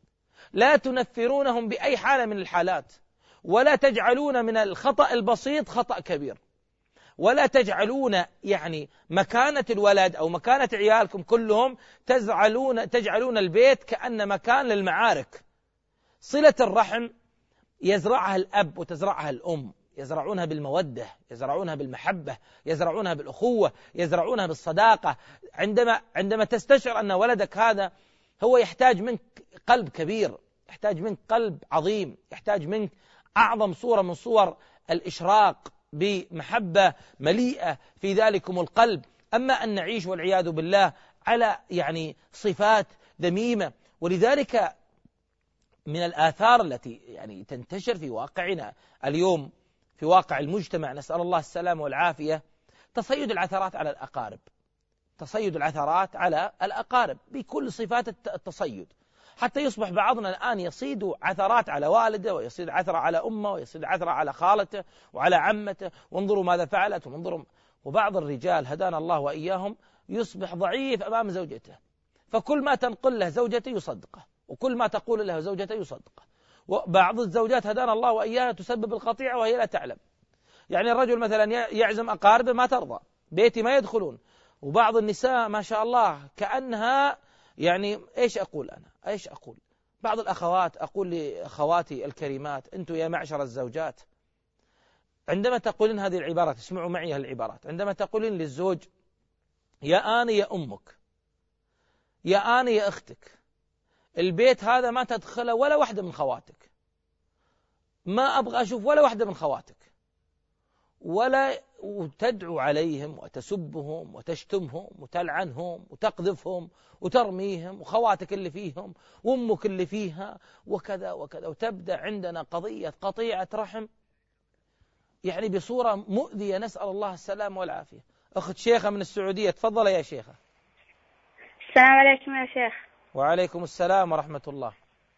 لا تنفرونهم بأي حالة من الحالات، ولا تجعلون من الخطأ البسيط خطأ كبير، ولا تجعلون يعني مكانة الولد أو مكانة عيالكم كلهم تجعلون, تجعلون البيت كأن مكان للمعارك. صلة الرحم يزرعها الأب وتزرعها الأم، يزرعونها بالمودة، يزرعونها بالمحبة، يزرعونها بالأخوة، يزرعونها بالصداقة. عندما عندما تستشعر أن ولدك هذا هو يحتاج منك قلب كبير، يحتاج منك قلب عظيم، يحتاج منك أعظم صورة من صور الإشراق بمحبة مليئة في ذلكم القلب. أما أن نعيش والعياذ بالله على يعني صفات ذميمة. ولذلك من الآثار التي يعني تنتشر في واقعنا اليوم، في واقع المجتمع، نسأل الله السلامة والعافية، تصيد العثرات على الأقارب، تصيد العثرات على الأقارب بكل صفات التصيد، حتى يصبح بعضنا الآن يصيد عثرات على والده، ويصيد عثرة على أمه، ويصيد عثرة على خالته وعلى عمته، وانظروا ماذا فعلت وانظروا. وبعض الرجال هدانا الله وإياهم يصبح ضعيف أمام زوجته، فكل ما تنقل له زوجته يصدقه، وكل ما تقول له زوجته يصدقه. وبعض الزوجات هدانا الله وإياها تسبب القطيعة وهي لا تعلم. يعني الرجل مثلا يعزم أقاربه ما ترضى، بيتي ما يدخلون. وبعض النساء ما شاء الله كأنها يعني إيش أقول أنا إيش أقول بعض الأخوات، أقول لأخواتي الكريمات: أنتم يا معشر الزوجات عندما تقولين هذه العبارات، اسمعوا معي هالعبارات، عندما تقولين للزوج: يا أنا يا أمك، يا أنا يا أختك، البيت هذا ما تدخله ولا واحدة من خواتك، ما أبغى أشوف ولا واحدة من خواتك، ولا وتدعو عليهم وتسبهم وتشتمهم وتلعنهم وتقذفهم وترميهم، وخواتك اللي فيهم وأمك اللي فيها وكذا وكذا، وتبدأ عندنا قضية قطيعة رحم يعني بصورة مؤذية، نسأل الله السلامة والعافية. أخت شيخة من السعودية، تفضل يا شيخة. السلام عليكم يا شيخ. وعليكم السلام ورحمة الله.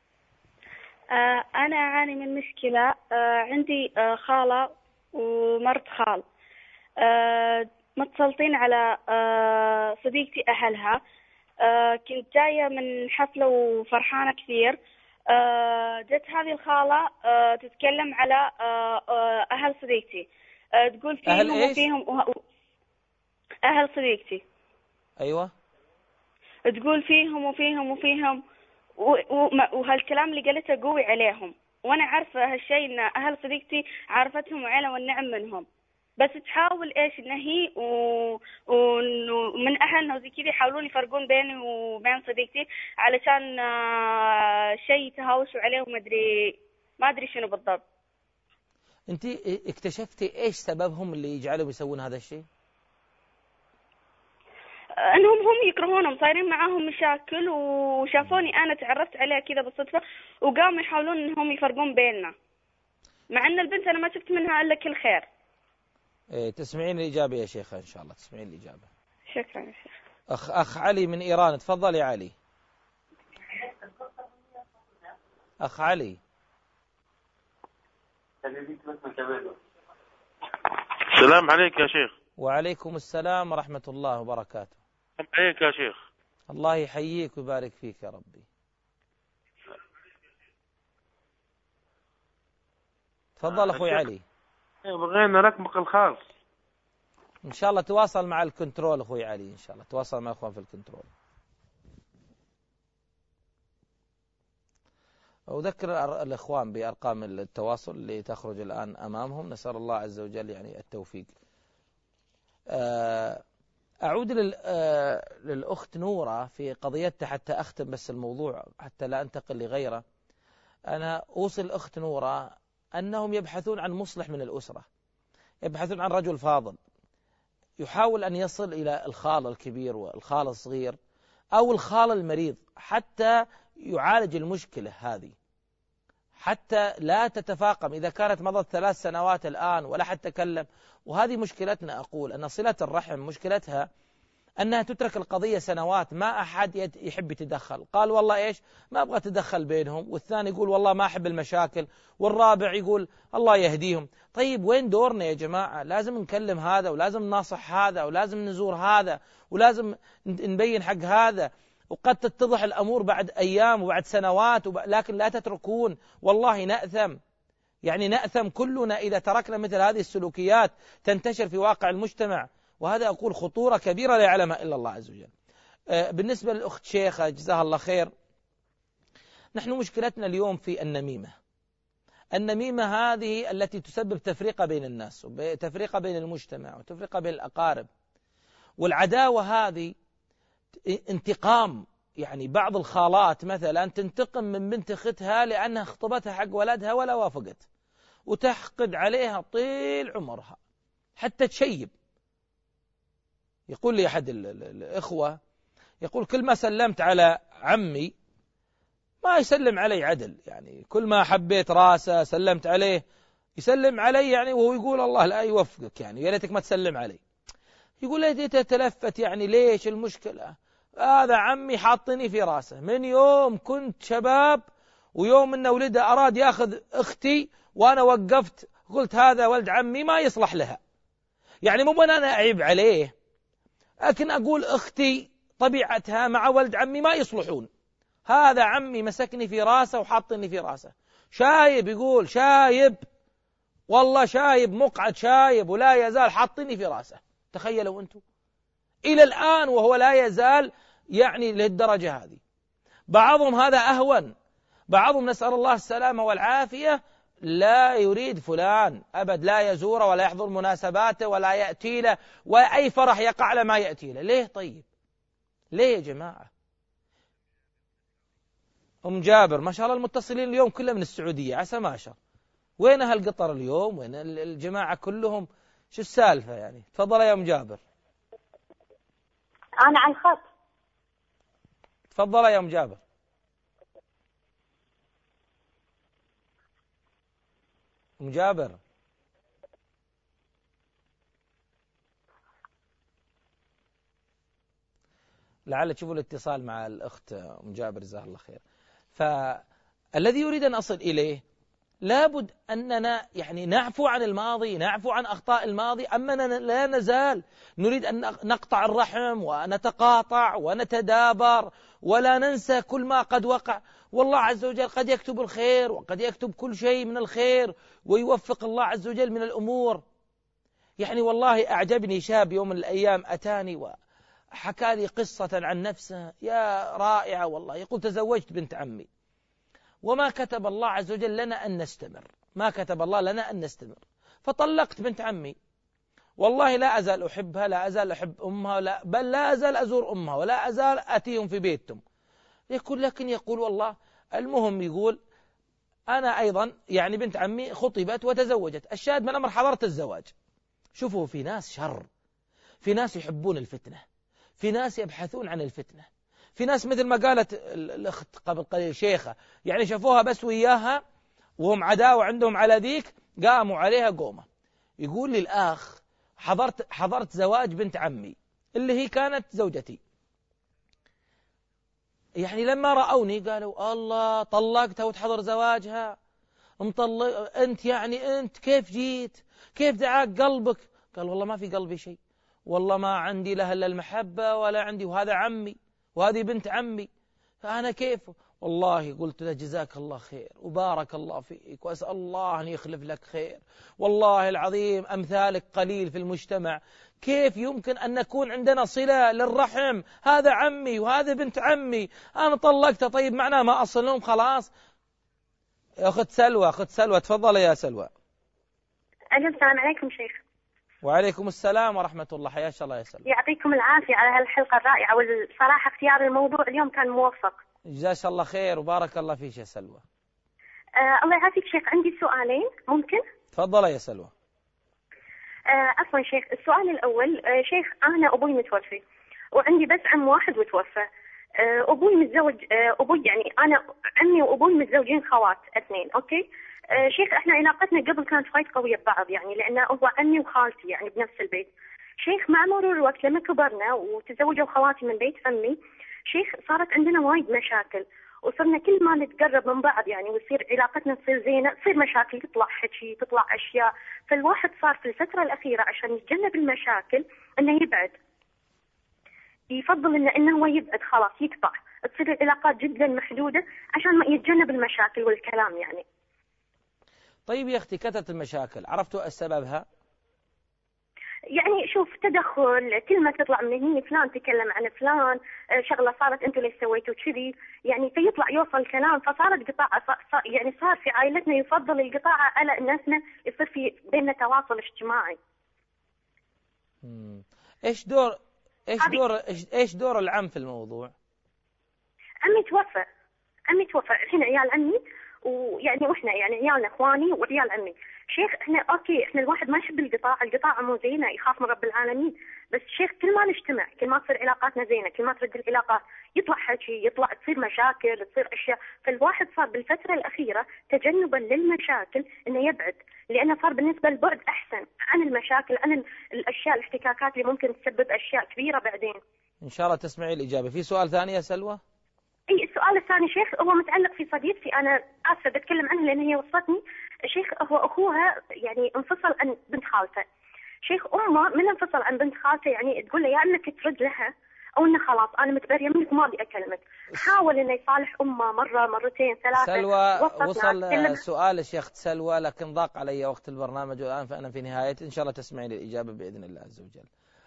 آه أنا أعاني من مشكلة. آه عندي آه خالة ومرت خال، آه متصلتين على آه صديقتي أهلها. آه كنت جاية من حفلة وفرحانة كثير. آه جت هذه الخالة آه تتكلم على آه آه أهل صديقتي، آه تقول فيهم وفيهم أهل صديقتي. أيوة. تقول فيهم وفيهم وفيهم وهالكلام اللي قالته قوي عليهم، وانا عارفه هالشيء ان اهل صديقتي عارفتهم وعيله والنعم منهم، بس تحاول ايش ان هي ومن اهلنا وزي كذا يحاولون يفرقون بيني وبين صديقتي علشان شيء تهاوشوا عليه وما ادري ما ادري شنو بالضبط. انت اكتشفتي ايش سببهم اللي يجعلهم يسوون هذا الشيء؟ انهم هم يكرهونهم، صايرين معاهم مشاكل، وشافوني انا تعرفت عليها كذا بالصدفه وقاموا يحاولون انهم يفرقون بيننا، مع ان البنت انا ما شفت منها الا كل خير. إيه تسمعين الإجابة يا شيخة إن شاء الله، تسمعين الإجابة. شكرا يا شيخ. أخ أخ علي من إيران، تفضل يا علي. أخ علي. السلام عليك يا شيخ. وعليكم السلام ورحمة الله وبركاته. السلام عليك يا شيخ. الله يحييك ويبارك فيك يا ربي. تفضل أخوي علي. بغينا رقمك الخاص. إن شاء الله تواصل مع الكنترول أخوي علي، إن شاء الله تواصل مع أخوان في الكنترول. أذكر الإخوان بأرقام التواصل اللي تخرج الآن أمامهم، نسأل الله عز وجل يعني التوفيق. أعود للأخت نورة في قضيتها حتى أختم بس الموضوع حتى لا أنتقل لغيره. أنا أوصل الأخت نورة أنهم يبحثون عن مصلح من الأسرة، يبحثون عن رجل فاضل يحاول أن يصل إلى الخال الكبير والخال الصغير أو الخال المريض حتى يعالج المشكلة هذه، حتى لا تتفاقم. إذا كانت مضت ثلاث سنوات الآن ولا حد تكلم، وهذه مشكلتنا. أقول أن صلة الرحم مشكلتها أنها تترك القضية سنوات، ما أحد يحب يتدخل. قال والله إيش ما أبغى أتدخل بينهم، والثاني يقول والله ما أحب المشاكل، والرابع يقول الله يهديهم. طيب وين دورنا يا جماعة؟ لازم نكلم هذا، ولازم نناصح هذا، ولازم نزور هذا، ولازم نبين حق هذا. وقد تتضح الأمور بعد أيام وبعد سنوات وب... لكن لا تتركون. والله نأثم، يعني نأثم كلنا إذا تركنا مثل هذه السلوكيات تنتشر في واقع المجتمع، وهذا أقول خطورة كبيرة لا يعلمها إلا الله عز وجل. بالنسبة للأخت شيخة جزاها الله خير، نحن مشكلتنا اليوم في النميمة. النميمة هذه التي تسبب تفرقة بين الناس وتفرقة بين المجتمع وتفرقة بين الأقارب، والعداوة هذه انتقام. يعني بعض الخالات مثلا تنتقم من بنت اختها لأنها خطبتها حق ولدها ولا وافقت، وتحقد عليها طيل عمرها حتى تشيب. يقول لي أحد الإخوة، يقول كل ما سلمت على عمي ما يسلم علي عدل، يعني كل ما حبيت راسه سلمت عليه يسلم علي، يعني وهو يقول الله لا يوفقك، يعني يا ريتك ما تسلم علي. يقول لي تتلفت، يعني ليش المشكلة؟ هذا عمي حاطني في راسه من يوم كنت شباب، ويوم أن ولده أراد يأخذ أختي وأنا وقفت قلت هذا ولد عمي ما يصلح لها. يعني مو أنا أعيب عليه، لكن أقول أختي طبيعتها مع ولد عمي ما يصلحون. هذا عمي مسكني في راسه وحاطني في راسه. شايب، يقول شايب والله شايب مقعد شايب ولا يزال حاطني في راسه. تخيلوا أنتم إلى الآن وهو لا يزال يعني للدرجة هذه. بعضهم هذا أهون، بعضهم نسأل الله السلامة والعافية لا يريد فلان أبد، لا يزوره ولا يحضر مناسباته ولا يأتي له، وأي فرح يقع له ما يأتي له. ليه طيب؟ ليه يا جماعة؟ أم جابر ما شاء الله المتصلين اليوم كلهم من السعودية، عسى ما شاء. وين أهل قطر اليوم؟ وين الجماعة كلهم؟ شو السالفة يعني؟ تفضل يا أم جابر. أنا على الخط. تفضل يا أم جابر. أم جابر لعل تشوفوا الاتصال مع الأخت أم جابر جزاها الله خير. فالذي يريد أن أصل إليه لابد أننا يعني نعفو عن الماضي، نعفو عن أخطاء الماضي، أما لا نزال نريد أن نقطع الرحم ونتقاطع ونتدابر ولا ننسى كل ما قد وقع. والله عز وجل قد يكتب الخير وقد يكتب كل شيء من الخير ويوفق الله عز وجل من الأمور. يعني والله أعجبني شاب يوم من الأيام أتاني وحكى لي قصة عن نفسه يا رائعة والله. يقول تزوجت بنت عمي وما كتب الله عز وجل لنا أن نستمر، ما كتب الله لنا أن نستمر، فطلقت بنت عمي. والله لا أزال أحبها، لا أزال أحب أمها، لا بل لا أزال أزور أمها ولا أزال أتيهم في بيتهم. يقول لكن يقول والله المهم يقول أنا أيضا يعني بنت عمي خطبت وتزوجت، الشاهد من الأمر حضرت الزواج. شوفوا في ناس شر، في ناس يحبون الفتنة، في ناس يبحثون عن الفتنة، في ناس مثل ما قالت الأخت قبل قليل شيخة، يعني شافوها بس وياها وهم عداوة عندهم على ذيك قاموا عليها قومة. يقول لي الآخ حضرت, حضرت زواج بنت عمي اللي هي كانت زوجتي، يعني لما رأوني قالوا الله طلقتها وتحضر زواجها، مطلق أنت، يعني أنت كيف جيت، كيف دعاك قلبك؟ قال والله ما في قلبي شيء، والله ما عندي لها إلا المحبة ولا عندي، وهذا عمي وهذه بنت عمي، فأنا كيف؟ والله قلت له جزاك الله خير وبارك الله فيك وأسأل الله أن يخلف لك خير، والله العظيم أمثالك قليل في المجتمع، كيف يمكن أن نكون عندنا صلة للرحم؟ هذا عمي وهذا بنت عمي، أنا طلقته، طيب معناه ما أصلهم خلاص؟ أخت سلوى، أخت سلوى تفضل يا سلوى. السلام عليكم شيخ. وعليكم السلام ورحمة الله، حياك الله يا سلوى. يعطيكم العافية على هالحلقة الرائعة، والصراحة اختيار الموضوع اليوم كان موفق. جزاك الله خير وبارك الله فيك يا سلوى. آه الله يعافيك شيخ، عندي سؤالين ممكن؟ تفضل يا سلوى. آه عفوا شيخ، السؤال الأول، آه شيخ أنا أبوي متوفي وعندي بس عم واحد وتوفى. آه أبوي متزوج، آه أبوي يعني أنا عمي وأبوي متزوجين خوات اثنين، أوكي؟ آه شيخ احنا علاقتنا قبل كانت وايد قوية ببعض، يعني لأنه هو عمي وخالتي يعني بنفس البيت. شيخ مع مرور الوقت لما كبرنا وتزوجوا خواتي من بيت عمي، شيخ صارت عندنا وايد مشاكل، وصرنا كل ما نتقرب من بعض يعني ويصير علاقتنا تصير زينة تصير مشاكل، تطلع حكي تطلع أشياء. فالواحد صار في الفترة الأخيرة عشان يتجنب المشاكل إنه يبعد، يفضل إنه إنه هو يبعد خلاص يقطع، تصير العلاقات جدا محدودة عشان ما يتجنب المشاكل والكلام يعني. طيب يا أختي كثرة المشاكل عرفتوا سببها؟ يعني شوف تدخل، كلمة تطلع من هنا فلان تكلم عن فلان، شغلة صارت انتوا ليش سويتوا كذي، يعني فيطلع يوصل كلام، فصارت قطاع، يعني صار في عائلتنا يفضل القطاع على ناسنا، يصير في بيننا تواصل اجتماعي. مم. ايش دور ايش دور ايش دور العم في الموضوع؟ عمي توفى، عمي توفى، الحين عيال عمي ويعني واحنا يعني عيالنا اخواني وعيال عمي. شيخ احنا اوكي احنا الواحد ما يحب القطاع، القطاع مو زينه، يخاف من رب العالمين، بس شيخ كل ما نجتمع كل ما تصير علاقاتنا زينه، كل ما ترد العلاقات يطلع حكي، يطلع تصير مشاكل، تصير اشياء. فالواحد صار بالفتره الاخيره تجنبا للمشاكل انه يبعد، لانه صار بالنسبه للبعد احسن عن المشاكل، عن الاشياء الاحتكاكات اللي ممكن تسبب اشياء كبيره بعدين. ان شاء الله تسمعي الاجابه. في سؤال ثاني يا سلوى؟ اي السؤال الثاني شيخ هو متعلق في صديقتي، انا اسفه بتكلم عنها لان هي وصلتني. شيخ هو اخوها يعني انفصل عن بنت خالته. شيخ امه من انفصل عن بنت خالته يعني تقول له يا انك ترد لها او انه خلاص انا متبريه منك ما ابي اكلمك. حاول انه يصالح امه مره مرتين ثلاثه. سلوى وصل سؤال الشيخ سلوى، لكن ضاق علي وقت البرنامج والان فانا في نهايته، ان شاء الله تسمعين الاجابه باذن الله عز وجل.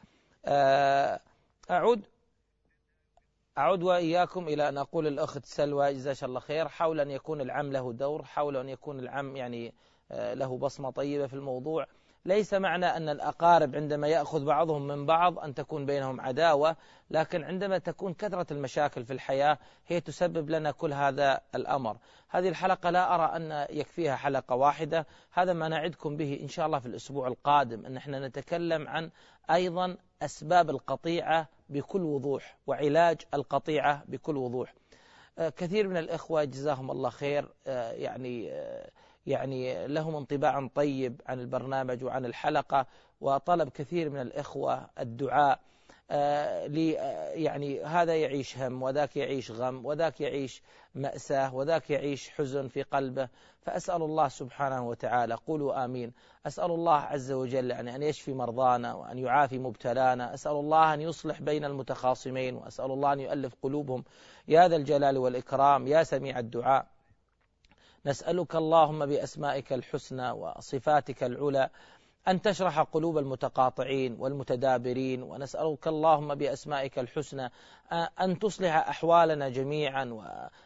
اعود أعود وإياكم إلى أن أقول الأخت سلوى جزاك الله خير، حول أن يكون العم له دور، حول أن يكون العم يعني له بصمة طيبة في الموضوع. ليس معنى أن الأقارب عندما يأخذ بعضهم من بعض أن تكون بينهم عداوة، لكن عندما تكون كثرة المشاكل في الحياة هي تسبب لنا كل هذا الأمر. هذه الحلقة لا أرى أن يكفيها حلقة واحدة، هذا ما نعدكم به إن شاء الله في الأسبوع القادم، أن احنا نتكلم عن أيضا أسباب القطيعة بكل وضوح وعلاج القطيعة بكل وضوح. كثير من الإخوة جزاهم الله خير يعني يعني لهم انطباع طيب عن البرنامج وعن الحلقة، وطلب كثير من الإخوة الدعاء لي، يعني هذا يعيش هم وذاك يعيش غم وذاك يعيش مأساة وذاك يعيش حزن في قلبه، فأسأل الله سبحانه وتعالى، قولوا آمين، أسأل الله عز وجل يعني أن يشفي مرضانا وأن يعافي مبتلانا، أسأل الله أن يصلح بين المتخاصمين، وأسأل الله أن يؤلف قلوبهم يا ذا الجلال والإكرام يا سميع الدعاء. نسألك اللهم بأسمائك الحسنى وصفاتك العلى أن تشرح قلوب المتقاطعين والمتدابرين، ونسألك اللهم بأسمائك الحسنى أن تصلح أحوالنا جميعا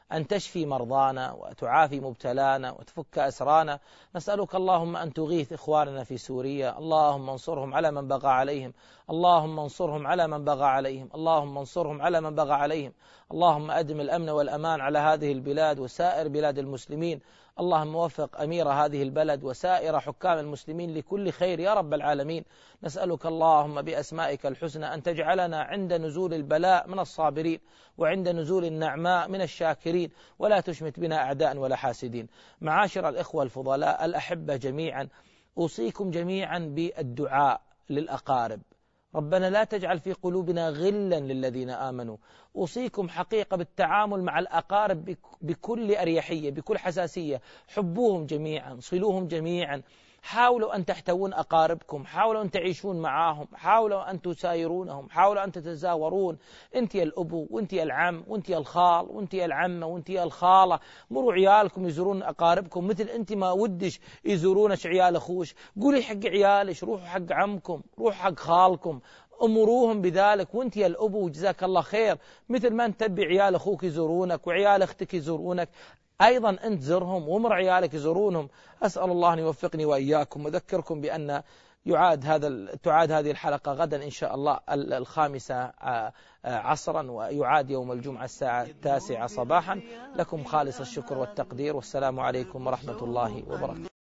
أن تشفي مرضانا وتعافي مبتلانا وتفك أسرانا. نسألك اللهم أن تغيث إخواننا في سوريا، اللهم انصرهم على من بغى عليهم، اللهم انصرهم على من بغى عليهم، اللهم انصرهم على من بغى عليهم. اللهم أدم الأمن والأمان على هذه البلاد وسائر بلاد المسلمين. اللهم وفق أمير هذه البلد وسائر حكام المسلمين لكل خير يا رب العالمين. نسألك اللهم بأسمائك الحسنى أن تجعلنا عند نزول البلاء من الصابرين، وعند نزول النعماء من الشاكرين، ولا تشمت بنا أعداء ولا حاسدين. معاشر الإخوة الفضلاء الأحبة جميعا، أوصيكم جميعا بالدعاء للأقارب. ربنا لا تجعل في قلوبنا غلا للذين آمنوا. أوصيكم حقيقة بالتعامل مع الأقارب بكل أريحية، بكل حساسية. حبوهم جميعا، صلوهم جميعا، حاولوا أن تحتوون أقاربكم، حاولوا أن تعيشون معاهم، حاولوا أن تسايرونهم، حاولوا أن تتزاورون. أنت يا الأبو وأنت يا العم وأنت يا الخال وأنت يا العمة وأنت يا الخالة، مروا عيالكم يزورون أقاربكم مثل أنت ما ودش يزورونش عيال أخوش. قولي حق عيالش روحوا حق عمكم، روحوا حق خالكم، أمروهم بذلك. وانت يا الأبو جزاك الله خير، مثل ما نتبع عيال أخوك يزورونك وعيال أختك يزورونك، أيضا أنت زرهم وامر عيالك يزورونهم. أسأل الله أن يوفقني وإياكم. وذكركم بأن يعاد هذا تعاد هذه الحلقة غدا إن شاء الله الخامسة عصرا، ويعاد يوم الجمعة الساعة التاسعة صباحا. لكم خالص الشكر والتقدير، والسلام عليكم ورحمة الله وبركاته.